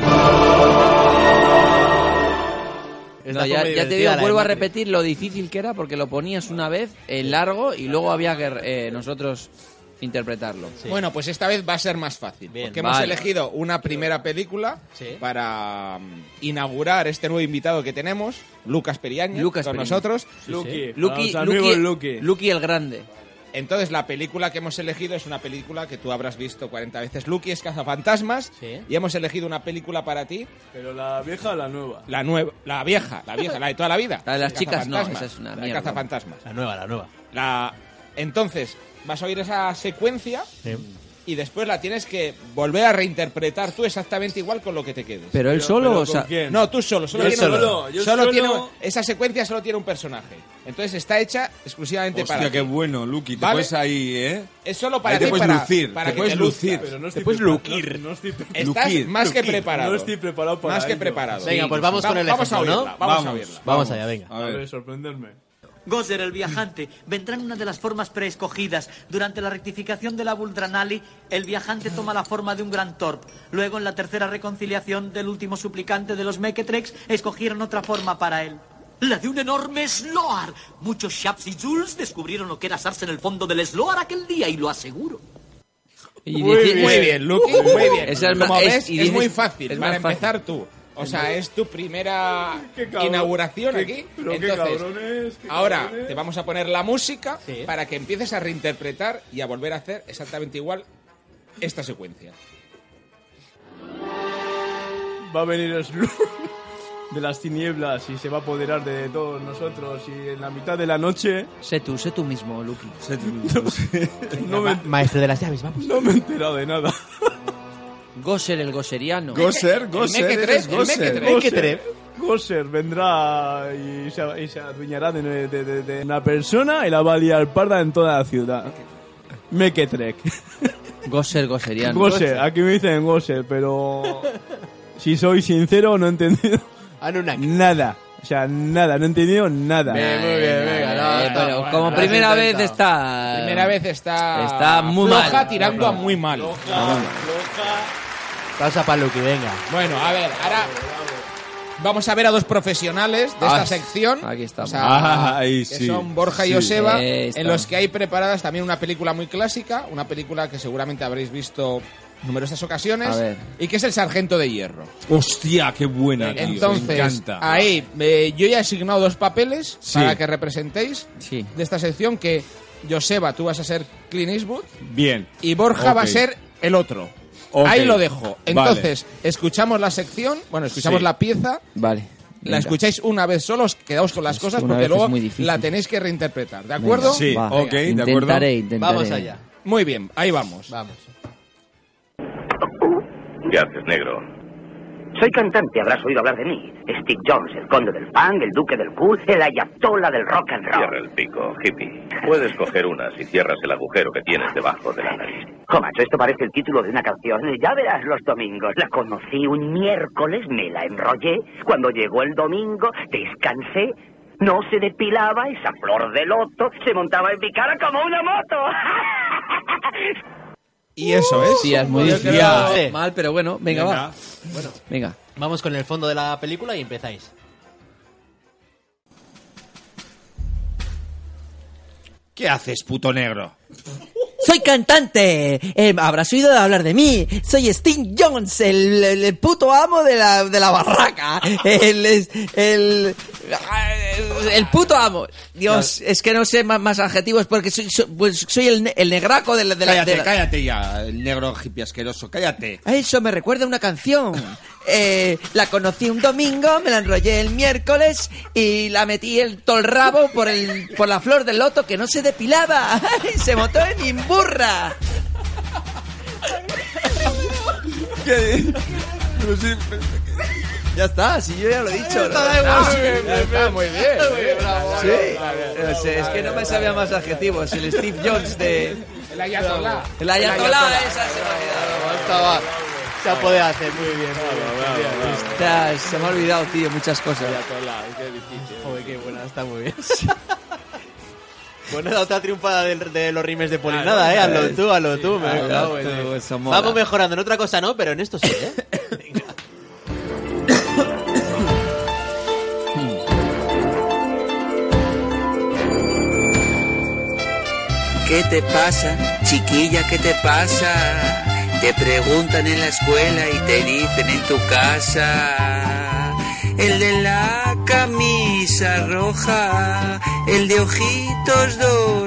No, ya, ya te digo, vuelvo a repetir lo difícil que era porque lo ponías una vez en largo y luego había que eh, nosotros interpretarlo. Bueno, pues esta vez va a ser más fácil. Bien, porque hemos vale. elegido una primera película Sí. para um, inaugurar este nuevo invitado que tenemos, Lucas Periáñez, Lucas con Periáñez. nosotros. Lucky. Lucky, Para los amigos Lucky, Lucky. Lucky el Grande. Entonces, la película que hemos elegido es una película que tú habrás visto cuarenta veces. Lucky es Cazafantasmas. Sí. Y hemos elegido una película para ti, Pero la vieja o la nueva. la nueva, la vieja, la vieja, la de toda la vida. La de las chicas no, Cazafantasmas. esa es una La de mierda. Cazafantasmas. La nueva, la nueva. La... Entonces, vas a oír esa secuencia Sí. y después la tienes que volver a reinterpretar tú exactamente igual con lo que te quedes. Pero él solo, pero o sea... ¿con quién? No, tú solo, solo Yo tiene solo, yo solo solo. tiene esa secuencia solo tiene un personaje. Entonces está hecha exclusivamente Hostia, para qué ti. bueno, Lucky. Te ¿Vale? puedes ahí, ¿eh? Es solo para Ahí te ti puedes para, lucir, para te que puedes te luzcas. lucir. Pero no estoy puedes preparado. lucir. No, no estoy pre- Estás Lucir, más que lucir. preparado. No estoy preparado para Más que ello. preparado. Venga, pues vamos Va- con el vamos a ejemplo, ¿no? oírla, vamos, a oírla. Vamos allá, venga. A A ver. ver, sorprenderme. Gozer, el viajante, vendrá en una de las formas preescogidas. Durante la rectificación de la Buldranali, el viajante toma la forma de un gran Torp. Luego, en la tercera reconciliación del último suplicante de los Mequetrex, escogieron otra forma para él. La de un enorme Sloar. Muchos Shaps y Jules descubrieron lo que era asarse en el fondo del Sloar aquel día, y lo aseguro. Y Muy dice- bien, muy bien, Lucky, muy bien. Esa es Como ma- es- ves, y es dices- muy fácil es para más fácil. empezar tú. O sea, es tu primera Qué cabrón. inauguración Qué- aquí. pero qué Entonces, cabrones, qué ahora cabrones. te vamos a poner la música Sí. para que empieces a reinterpretar y a volver a hacer exactamente igual esta secuencia. Va a venir el Slur de las tinieblas y se va a apoderar de todos nosotros y en la mitad de la noche Sé tú, sé tú mismo, Lucky. no me, Maestro de las llaves, vamos. no me he enterado de nada. Goser, el goseriano. Goser, Goser, Mequetref, eres el Goser. Mequetref. Mequetref. Goser vendrá y se, y se adueñará de, de- de- de una persona y la va a liar parda en toda la ciudad. Mequetrek. Goser, goseriano. Goser, aquí me dicen Goser, pero si soy sincero no he entendido Anunnaki. nada. O sea, nada, no he entendido nada. Bien, muy bien, venga. no, Eh, está pero bueno, como lo has primera vez intentado. está... Primera vez está, Está muy floja, mal. tirando a muy mal. Pausa para Lucky, venga. Bueno, a ver, ahora vamos a ver a dos profesionales de esta Ah, sección. aquí estamos. O sea, Ah, ahí que sí. son Borja y Sí. Joseba, Ahí en estamos. los que hay preparadas también una película muy clásica, una película que seguramente habréis visto numerosas ocasiones, A ver. y que es El Sargento de Hierro. Hostia, qué buena, tío. Me Entonces, encanta. ahí eh, yo ya he asignado dos papeles Sí. para que representéis Sí. de esta sección, que Joseba, tú vas a ser Clint Eastwood Bien. y Borja va a Ok. ser el otro. Ok. Ahí lo dejo. Vale. Entonces, escuchamos la sección, bueno, escuchamos Sí. la pieza, Vale. la venga. escucháis una vez solos, quedaos con las Es que cosas una porque vez luego es muy difícil. la tenéis que reinterpretar, ¿de Venga, acuerdo? Sí, va. ok, de acuerdo. Intentaré, intentaré. Vamos allá. Muy bien, ahí vamos. Vamos. ¿Qué haces, negro? Soy cantante, habrás oído hablar de mí. Steve Jones, el conde del funk, el duque del cool, el ayatollah del rock and roll. Cierra el pico, hippie. Puedes coger una si cierras el agujero que tienes debajo de la nariz. Jo, macho, esto parece el título de una canción. Ya verás los domingos. La conocí un miércoles, me la enrollé. Cuando llegó el domingo, descansé. No se depilaba, esa flor de loto se montaba en mi cara como una moto. Y eso es. Sí, es muy difícil. creo- Mal, pero bueno, venga, Venga. va. Bueno, Venga. vamos con el fondo de la película y empezáis. ¿Qué haces, puto negro? Soy cantante. Eh, habrás oído hablar de mí. Soy Steve Jones, el, el- el puto amo de la, de la barraca. El, el, el, el puto amo. Dios, es que no sé más, más adjetivos porque soy, soy, pues soy el, ne- el negraco de la... De la- Cállate, de la- cállate ya, el negro hippie asqueroso, cállate. A eso me recuerda una canción. Eh, la conocí un domingo, me la enrollé el miércoles y la metí el todo el rabo por, el, por la flor del loto que no se depilaba. Se montó en mi burra. Ya está, si yo ya lo he dicho. ¿no? Ah, Sí, ya está, muy bien. muy bien. Sí, no sé, es que no me sabía más adjetivos. El Steve Jones de... El ayatolá. El ayatolá, esa se me ha olvidado. Estaba, se ha podido hacer muy bien. Está- se me ha olvidado, tío, muchas cosas. Qué difícil. Joder, qué buena, está muy bien. Bueno, la otra triunfada de, de los rimes de Polinada, ¿eh? Hazlo tú, hazlo tú. me Hazlo cago en tú, Dios. eso mola. Vamos mejorando, en otra cosa no, pero en esto sí, ¿eh? ¿Qué te pasa, chiquilla? ¿Qué te pasa? Te preguntan en la escuela y te dicen en tu casa. El de la camisa roja, el de ojitos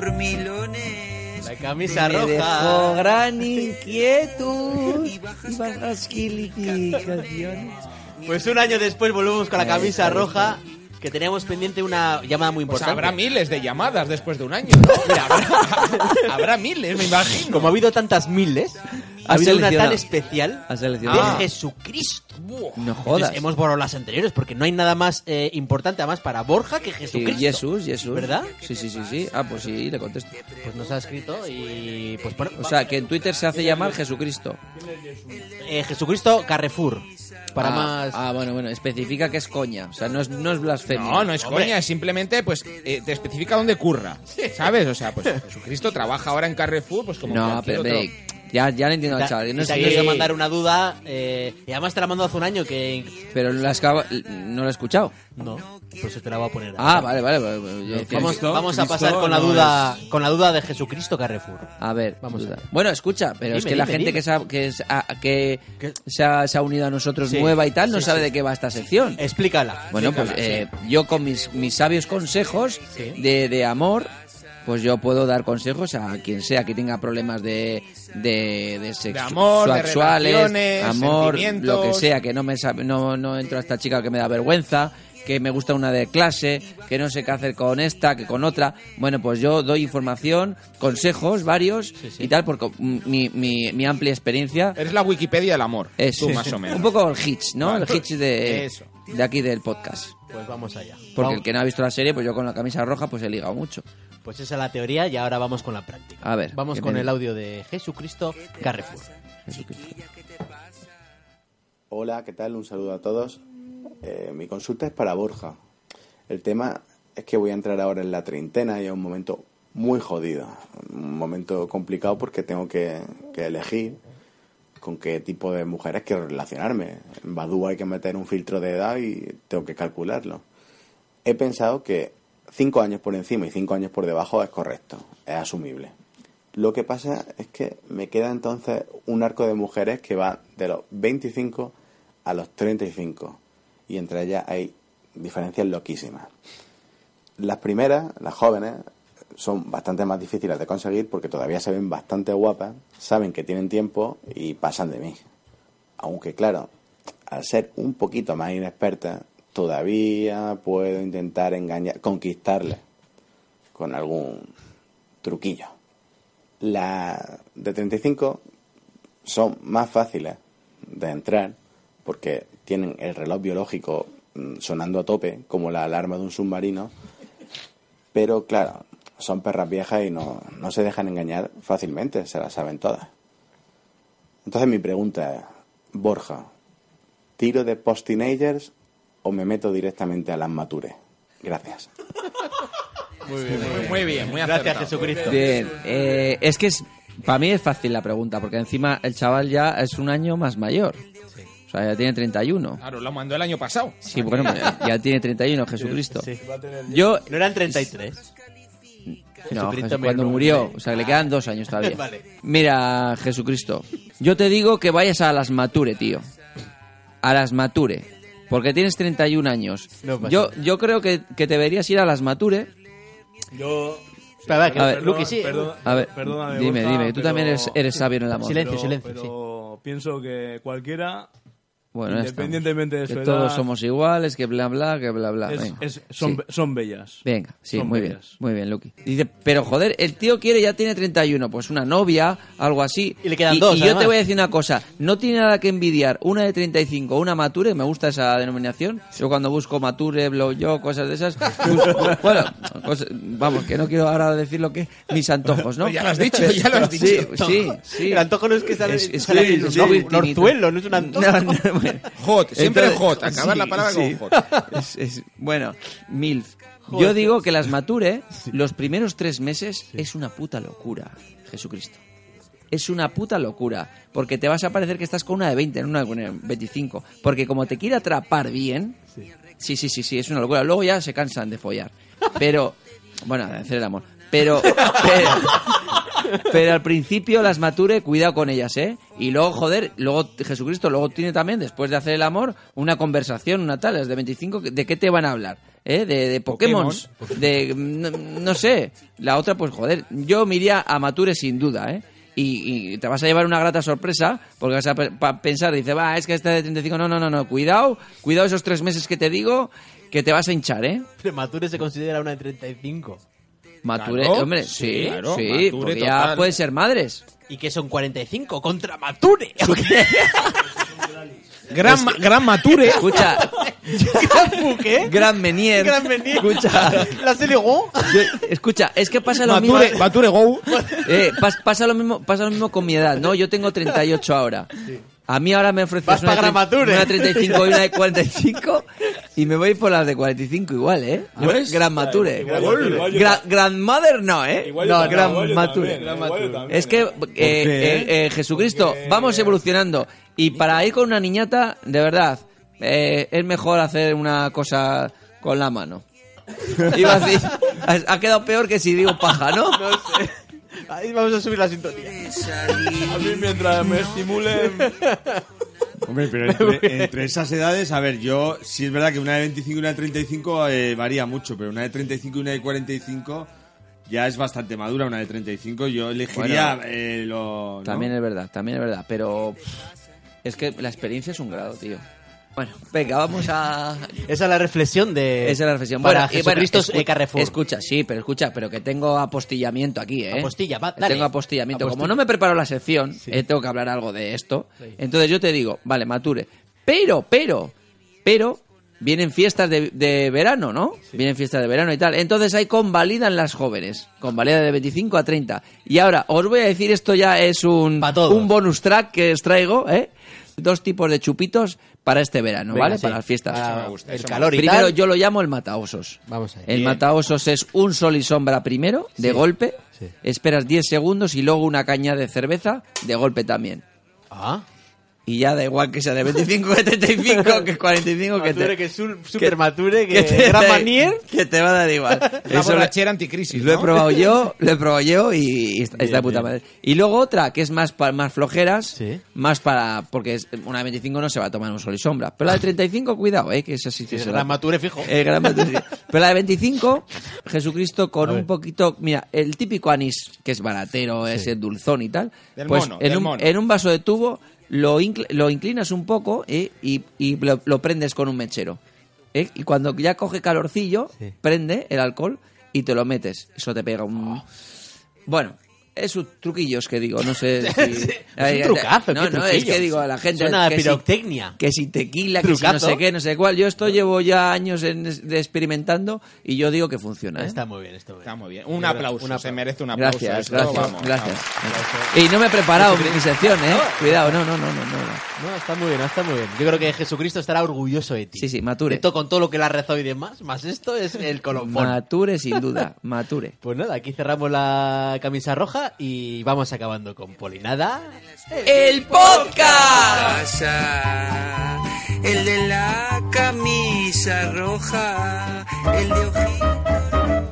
dormilones. La camisa Me roja. dejó gran inquietud y bajas calificaciones. Pues un año después volvemos con la camisa roja, que teníamos pendiente una llamada muy Pues importante. habrá miles de llamadas después de un año, ¿no? Mira, habrá, habrá miles, me imagino. Como ha habido tantas miles, ha Has habido una seleccionado. tan especial Has de seleccionado. Jesucristo. No jodas. Entonces, hemos borrado las anteriores porque no hay nada más eh, importante además para Borja que Sí, Jesucristo. Jesús, Jesús. ¿Verdad? Sí, sí, sí, sí. Ah, pues sí, le contesto. Pues nos ha escrito y pues bueno, O sea, que en Twitter se hace llamar Jesucristo. eh, Jesucristo Carrefour. Para ah, más. Ah, bueno, bueno, especifica que es coña. O sea, no es, no es blasfemia. No, no es Hombre. coña, es simplemente, pues, eh, te especifica dónde curra, ¿sabes? O sea, pues Jesucristo trabaja ahora en Carrefour, pues como No, cualquier pero otro. hombre, ya, ya le entiendo al chaval. No y te sé- ha querido mandar una duda eh, y además te la mandó hace un año que Pero la escava- no lo he escuchado. no, pues se te la va a poner. Ah, vale, vale. vale, vale, yo decía- Vamos, Cristo, vamos a Cristo pasar con la no duda con la duda de Jesucristo Carrefour. A ver, Vamos duda. a ver. Bueno, escucha, pero es Dime, que la dime, gente dime. que, se ha, que, es- a- que ¿Qué? se, ha, se ha unido a nosotros Sí, nueva y tal, no sí, sabe sí. de qué va esta sección. Explícala. Bueno, pues explícala, eh, yo con mis, mis sabios consejos Sí. de, de amor, pues yo puedo dar consejos a quien sea que tenga problemas de, de, de, sexu- De amor, de sexuales, relaciones, amor, sentimientos. lo que sea, que no me sabe, no, no entro a esta chica que me da vergüenza, que me gusta una de clase, que no sé qué hacer con esta, que con otra. Bueno, pues yo doy información, consejos varios y tal, porque mi, mi, mi amplia experiencia Eres la Wikipedia del amor, es tú más o menos. un poco el hitch, ¿no? Vale. El hitch de, Eso. de aquí del podcast. Pues vamos allá. Porque Vamos- el que no ha visto la serie, pues yo con la camisa roja, pues he ligado mucho. Pues esa es la teoría y ahora vamos con la práctica. A ver, Vamos ¿qué con me- el audio de Jesucristo Carrefour. Jesucristo. Hola, ¿qué tal? Un saludo a todos. Eh, mi consulta es para Borja. El tema es que voy a entrar ahora en la treintena y es un momento muy jodido. Un momento complicado porque tengo que, que elegir con qué tipo de mujeres quiero relacionarme. En Badoo hay que meter un filtro de edad y tengo que calcularlo. He pensado que cinco años por encima y cinco años por debajo es correcto, es asumible. Lo que pasa es que me queda entonces un arco de mujeres que va de los veinticinco a los treinta y cinco. Y entre ellas hay diferencias loquísimas. Las primeras, las jóvenes, son bastante más difíciles de conseguir porque todavía se ven bastante guapas, saben que tienen tiempo y pasan de mí. Aunque claro, al ser un poquito más inexperta, todavía puedo intentar engañar, conquistarles con algún truquillo. Las de treinta y cinco son más fáciles de entrar porque tienen el reloj biológico mm, sonando a tope, como la alarma de un submarino, pero claro, son perras viejas y no, no se dejan engañar fácilmente, se las saben todas. Entonces mi pregunta es, Borja, ¿tiro de post-teenagers o me meto directamente a las matures? Gracias. Muy bien, muy bien. Muy bien, muy Gracias, acertado. Jesucristo. Bien, eh, es que es, para mí es fácil la pregunta, porque encima el chaval ya es un año más mayor. O sea, ya tiene treinta y uno. Claro, lo mandó el año pasado. Sí, bueno, ya, ya tiene treinta y uno, Jesucristo. Sí. Yo, ¿No eran treinta y tres? no, Jesucristo Jesús, me cuando lo- murió, o sea, le quedan dos años todavía. Vale. Mira, Jesucristo, yo te digo que vayas a las Mature, tío. A las Mature. Porque tienes treinta y un años. No pasa yo, yo creo que, que deberías ir a las Mature. Yo... Espera, va, que A ver, Luqui, sí. Perdón, A ver, perdóname, dime, Borja, dime, tú pero- también eres, eres sabio en el amor. Silencio, pero, silencio, pero pienso que cualquiera, Bueno, ya independientemente de estamos. su Que edad, todos somos iguales, que bla, bla, que bla, bla. es- Venga. es- son, Sí. son bellas. Venga, sí, Son muy bellas. bien, muy bien, Luqui. Dice, pero joder, el tío quiere, ya tiene treinta y uno, pues una novia, algo así. Y le quedan y, dos, Y yo además. te voy a decir una cosa, no tiene nada que envidiar una de treinta y cinco o una Mature, me gusta esa denominación. Yo cuando busco Mature, Blow Yo, cosas de esas, busco- bueno, cosas- vamos, que no quiero ahora decir lo que mis antojos, ¿no? Pues ya lo has dicho, ya lo has dicho. Sí, sí, sí. El antojo no es que sale, Es- es sale que- en un sí, no- sí, un orzuelo, no es un antojo. No, no, bueno. Hot, siempre Entonces, hot. Acabar sí, la palabra sí. con hot. Es- es- bueno, MILF. Joder. Yo digo que las Mature, los primeros tres meses, es una puta locura, Jesucristo. Es una puta locura. Porque te vas a parecer que estás con una de veinte, no una de veinticinco. Porque como te quiere atrapar bien, sí, sí, sí, sí, es una locura. Luego ya se cansan de follar. Pero, bueno, de hacer el amor. Pero, pero, pero al principio las Mature, cuidado con ellas, ¿eh? Y luego, joder, luego Jesucristo luego tiene también, después de hacer el amor, una conversación, una tal, las de veinticinco, ¿de qué te van a hablar? ¿Eh? De, de Pokémon, de, no, no sé. La otra, pues joder, yo me iría a Mature sin duda, ¿eh? Y, y te vas a llevar una grata sorpresa, porque vas a pe- pa- pensar, dice, va, es que esta de treinta y cinco, no, no, no, no, cuidado, cuidado esos tres meses que te digo, que te vas a hinchar, ¿eh? Pero Mature se considera una de treinta y cinco. Mature, Claro, hombre, sí, sí, claro, sí, Mature porque ya total. pueden ser madres. ¿Y que son cuarenta y cinco contra Mature? Gran, ma- gran Mature. Escucha, ¿Qué? Gran Menier. Gran Menier. Escucha, La Seligó. yo- escucha, es que pasa lo Mature, mismo. Mature Go. Eh, pas- pasa lo mismo, pasa lo mismo con mi edad, ¿no? Yo tengo treinta y ocho ahora. A mí ahora me ofreces Vas una, pa' de tre- Gramature. una de treinta y cinco y una de cuarenta y cinco y me voy por las de cuarenta y cinco igual, ¿eh? ¿Ves? Gran Mature. Igual yo- igual yo Gra- Grandmother no, ¿eh? Igual yo No, también, Gran igual yo Mature. también, igual yo también, Es que, ¿eh? eh, eh, eh, Jesucristo, vamos evolucionando. Y para ir con una niñata, de verdad, eh, es mejor hacer una cosa con la mano. Iba a decir, ha ha quedado peor que si digo paja, ¿no? No sé. Ahí vamos a subir la sintonía. A mí mientras me estimulen... Hombre, pero entre, entre esas edades, a ver, yo, sí es verdad que una de veinticinco y una de treinta y cinco eh, varía mucho, pero una de treinta y cinco y una de cuarenta y cinco ya es bastante madura. Una de treinta y cinco yo elegiría Bueno, eh, lo... ¿no? También es verdad, también es verdad, pero pff, es que la experiencia es un grado, tío. Bueno, venga, vamos a... Esa es la reflexión de... Esa es la reflexión. Para Bueno, y bueno, Jesucristo escu- eh, Carrefour. Escucha, sí, pero escucha, pero que tengo apostillamiento aquí, ¿eh? Apostilla, va, dale. Tengo apostillamiento. Apostilla. Como no me preparo la sección, eh, tengo que hablar algo de esto. Entonces yo te digo, vale, Mature. Pero, pero, pero, vienen fiestas de, de verano, ¿no? Vienen fiestas de verano y tal. Entonces ahí convalidan las jóvenes. Convalidan de veinticinco a treinta. Y ahora, os voy a decir, esto ya es un, un bonus track que os traigo, ¿eh? Dos tipos de chupitos para este verano, Venga, ¿vale? sí. Para las fiestas. Para Eso me gusta, el eso me calor gusta. y Primero tal. yo lo llamo el mataosos. Vamos a ver. El Bien. mataosos es un sol y sombra primero, de Sí. golpe. Sí. Esperas diez segundos y luego una caña de cerveza, de golpe también. Ah. Y ya da igual que sea de veinticinco, que treinta y cinco, que cuarenta y cinco, que Mature, te... que es un super Mature, que que, te Gran da- Manier. que te va a dar igual. La Eso lo- borrachera anticrisis, Lo he ¿no? probado yo, lo he probado yo y, y está, Bien, está de puta bien. madre. Y luego otra que es más pa- más flojeras, Sí. más para porque es- una de veinticinco no se va a tomar un sol y sombra, pero la de treinta y cinco cuidado, eh, que esa sí que Sí, se Gran la- Mature, fijo. Eh, Gran Mature, sí. Pero la de veinticinco, Jesucristo con A un ver. poquito, mira, el típico anís que es baratero, ese dulzón y tal, Del pues mono, en del un mono. en un vaso de tubo lo, incl- lo inclinas un poco eh, y, y lo, lo prendes con un mechero. ¿eh? Y cuando ya coge calorcillo, Sí. prende el alcohol y te lo metes. Eso te pega un... Bueno, Es un truquillos que digo, no sé si... Sí, es un trucazo, No, ¿qué no, es truquillos? que digo a la gente... Suena a que si- pirotecnia. Que si tequila, que si Trucazo. no sé qué, no sé cuál. Yo esto llevo ya años en, de experimentando y yo digo que funciona, ¿eh? Está muy bien, está muy bien. Está muy bien. Un aplauso, Un aplauso. se merece un aplauso. Gracias, esto, gracias, vamos, gracias. vamos. Y no me he preparado mi sección, ¿eh? Cuidado, no, no, no, no, no. No, está muy bien, está muy bien. Yo creo que Jesucristo estará orgulloso de ti. Sí, sí, mature. De todo, con todo lo que le ha rezado y demás, más esto es el colofón. Mature, sin duda, mature. Pues nada, aquí cerramos la camisa roja y vamos acabando con Polinada. ¡El podcast! Pasa, el de la camisa roja, el de ojito.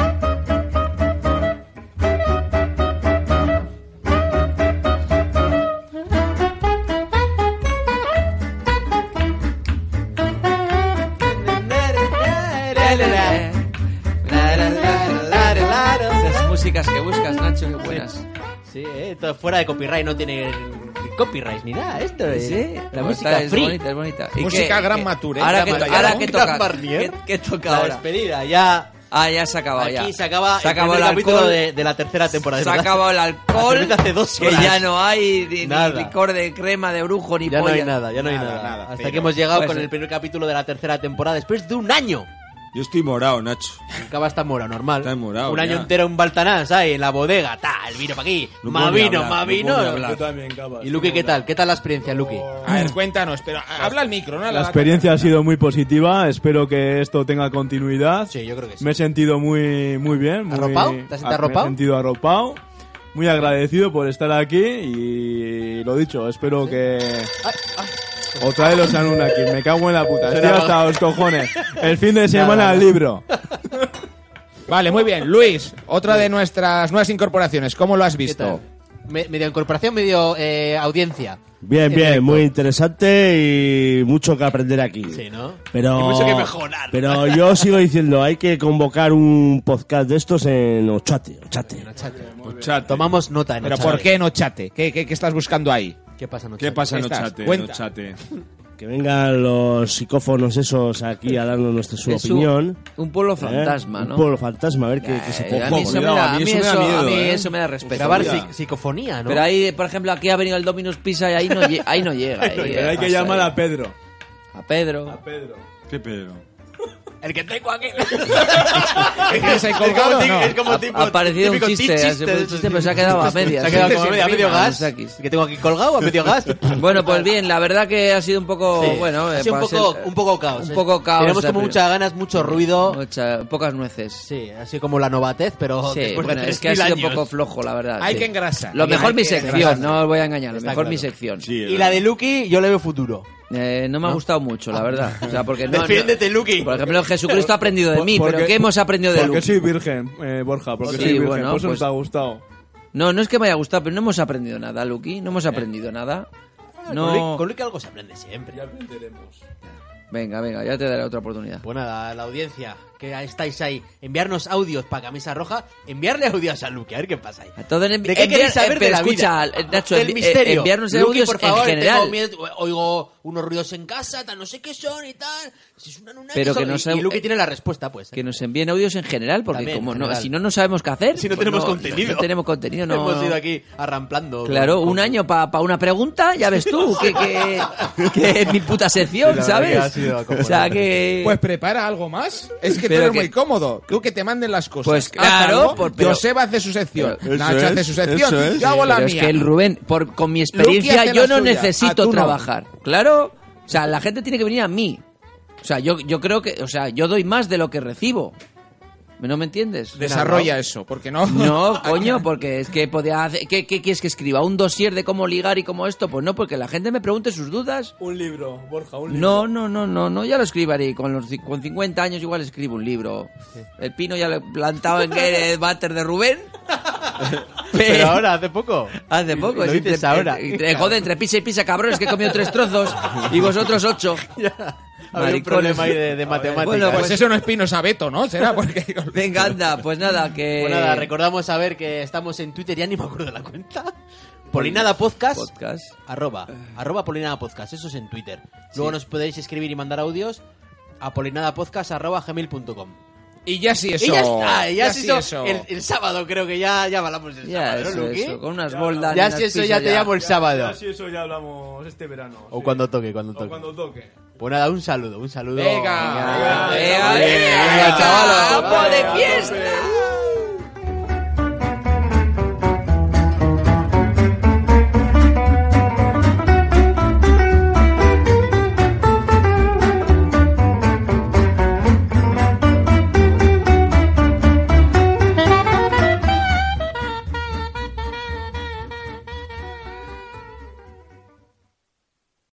Esas músicas que buscas, Nacho, qué buenas. Sí, eh, todo fuera de copyright, no tiene copyright ni nada. Esto es Sí, la pues música está- es free. bonita, es bonita. ¿Y Música qué- gran qué- mature. Ahora gran que, mature. ahora Un que gran toca. Barnier. ¿Qué, qué toca La ahora? despedida, ya. Ah, ya se ha acabado ya. Aquí se acaba Se el acabó primer el capítulo alcohol. de, de la tercera temporada. Se ha ¿verdad? acabado el alcohol. Desde hace dos Que horas. ya no hay ni, ni Nada. licor de crema de brujo ni Ya no polla. hay nada, ya no hay Nada, nada. nada, Hasta pero- que hemos llegado Pues con sí. el primer capítulo de la tercera temporada después de un año. Yo estoy morado, Nacho. Acaba está mora, normal. Está morado, Un año ya. entero en Baltanás, ahí, en la bodega, ta, el vino para aquí, No más puedo ni vino, hablar, más no vino. puedo ni hablar. Yo también, cabas. ¿Y Luque qué tal? ¿Qué tal la experiencia, Luque? A ver, cuéntanos, pero habla al micro, ¿no? La experiencia ha sido muy positiva, espero que esto tenga continuidad. Sí, yo creo que sí. Me he sentido muy, muy bien. Muy, ¿Arropado? ¿Te has sentido Me arropado? he sentido arropado. Muy agradecido por estar aquí y lo dicho, espero que... Otra vez los Anunnaki, me cago en la puta. Estoy Será- hasta los cojones. El fin de semana Nada. al libro. Vale, muy bien. Luis, otra de nuestras nuevas incorporaciones. ¿Cómo lo has visto? Me- medio incorporación, medio eh, audiencia. Bien, En bien, directo. muy interesante y mucho que aprender aquí. Sí, ¿no? Pero, Y mucho que mejorar. Pero yo sigo diciendo, hay que convocar un podcast de estos en Ochate. Ochate. Ochate. Tomamos nota en ¿Pero Ochate. por qué no chate? ¿Qué, qué, qué estás buscando ahí? ¿Qué pasa, ¿Qué pasa en ¿Estás? Ochate? en Cuenta. Ochate? Que vengan los psicófonos esos aquí a darnos nuestra su Es un- opinión. un pueblo ¿Eh? fantasma, ¿no? Un pueblo fantasma, a ver qué, qué se Eh, puede a mí eso me Cuidado, da, a a mí mí eso me da eso- a miedo, mí ¿eh? eso me da respeto. Grabar Cuidado. psic- psicofonía, ¿no? Pero ahí, por ejemplo, aquí ha venido el Domino's Pizza y ahí no, lle- ahí no llega. ahí, Pero hay que pasa llamar ahí. a Pedro. A Pedro. A Pedro. ¿Qué Pedro? El que tengo aquí. ¿Qué tienes ahí colgado? Es como, No. ti- es como tipo. Ha parecido un típico chiste, chiste, ha sido un chiste, pero se ha quedado a medias. Se ha quedado como a Sí, medio, a medio sí, gas. Sakis. El que tengo aquí colgado, a medio gas. Bueno, pues bien, la verdad que ha sido un poco, Sí. bueno, Ha eh, sido un para poco, ser- un poco caos. un ¿eh? poco caos. Tenemos eh, como pero- muchas ganas, mucho ruido. mucha- pocas nueces. Sí, así como la novatez, pero Sí, después bueno, de es que ha tres mil sido un años. poco flojo, la verdad. Hay sí. que engrasar. Lo Hay mejor que mi engrasar. sección, no os voy a engañar, lo Está mejor claro. mi sección. Sí, Y la de Lucky, yo le veo futuro. Eh, no me ha gustado mucho, la verdad. O sea, porque no, Defiéndete, Lucky. Por ejemplo, Jesucristo ha aprendido de mí, Porque- pero ¿qué hemos aprendido de Porque Lucky? soy virgen, eh, Borja, porque Sí, soy virgen. bueno, por eso pues- no te ha gustado. No, no es que me haya gustado, pero no hemos aprendido nada, Lucky. No hemos aprendido nada. Con Lucky- No. Con Lucky algo se aprende siempre. Venga, venga, ya te daré otra oportunidad. Pues nada, la audiencia, que estáis ahí, enviarnos audios para Camisa Roja, enviarle audios a Lucky, a ver qué pasa ahí. A todo en- ¿De qué enviar- queréis saber eh, de pero la escucha, vida? eh, Nacho, Del envi- misterio. eh, enviarnos Lucky, audios por favor, en general. tengo miedo, oigo unos ruidos en casa, tal, no sé qué son y tal. Si es una Anunnaki, Pero que son- no y- sabe- y Lucky tiene la respuesta, pues. Que nos envíen audios en general, porque También, como en no, general. si no, no sabemos qué hacer. Si no pues tenemos contenido. No tenemos contenido, no. Hemos ido aquí arramplando. Claro, con- un año para una pregunta, ya ves tú, que, que, que es mi puta sección, Sí, la verdad que ha ¿sabes? sido O sea acojonante. que... Pues prepara algo más. Es que tú Pero eres que- muy cómodo. Tú que te manden las cosas. Pues Haz claro, algo. por- pero- Joseba hace su sección. Pero- Nacho Eso hace es, su sección. eso es. Yo hago la Pero mía. es que el Rubén, por, con mi Lucky experiencia, hace yo la no suya. Ah, necesito tú no. trabajar. Claro. O sea, la gente tiene que venir a mí. O sea, yo, yo creo que... O sea, yo doy más de lo que recibo. ¿No me entiendes? Desarrolla eso, porque no. No, coño, porque es que podía hacer... ¿Qué, qué quieres que escriba? ¿Un dossier de cómo ligar y cómo esto? Pues no, porque la gente me pregunte sus dudas. Un libro, Borja, un libro. No, no, no, no, no, ya lo escribiré. Con, los, ci- con cincuenta años igual escribo un libro. El pino ya lo he plantado en el váter de Rubén. Pero ahora, hace poco. Hace poco, Lo sí, dices entre- ahora. entre- joder, entre pisa y pisa, cabrones, que he comido tres trozos y vosotros ocho. Había un Maricones. problema ahí de, de matemáticas. Bueno, Pues eso no es Pino, es Abeto, ¿no? Será porque... Venga, anda, pues nada, que... Pues nada, recordamos a ver que estamos en Twitter, ya ni me acuerdo de la cuenta. Polinada Podcast. Podcast. Arroba. Arroba Polinada Podcast. Eso es en Twitter. Luego nos podéis escribir y mandar audios a polinadapodcast arroba gmail punto com. Y ya sí eso. Y ya está, y ya, ya sí sí eso. eso. El, el sábado creo que ya, ya hablamos el Ya, sábado, ¿no, eso, Luqui? eso, con unas boldas. Ya y si unas eso ya pizzas te llamo el sábado. Ya si eso ya hablamos este verano. O sí. cuando toque, cuando O toque. cuando toque. Pues nada, un saludo, un saludo. Venga, Venga, venga, venga, chaval. ¡Campo de fiesta!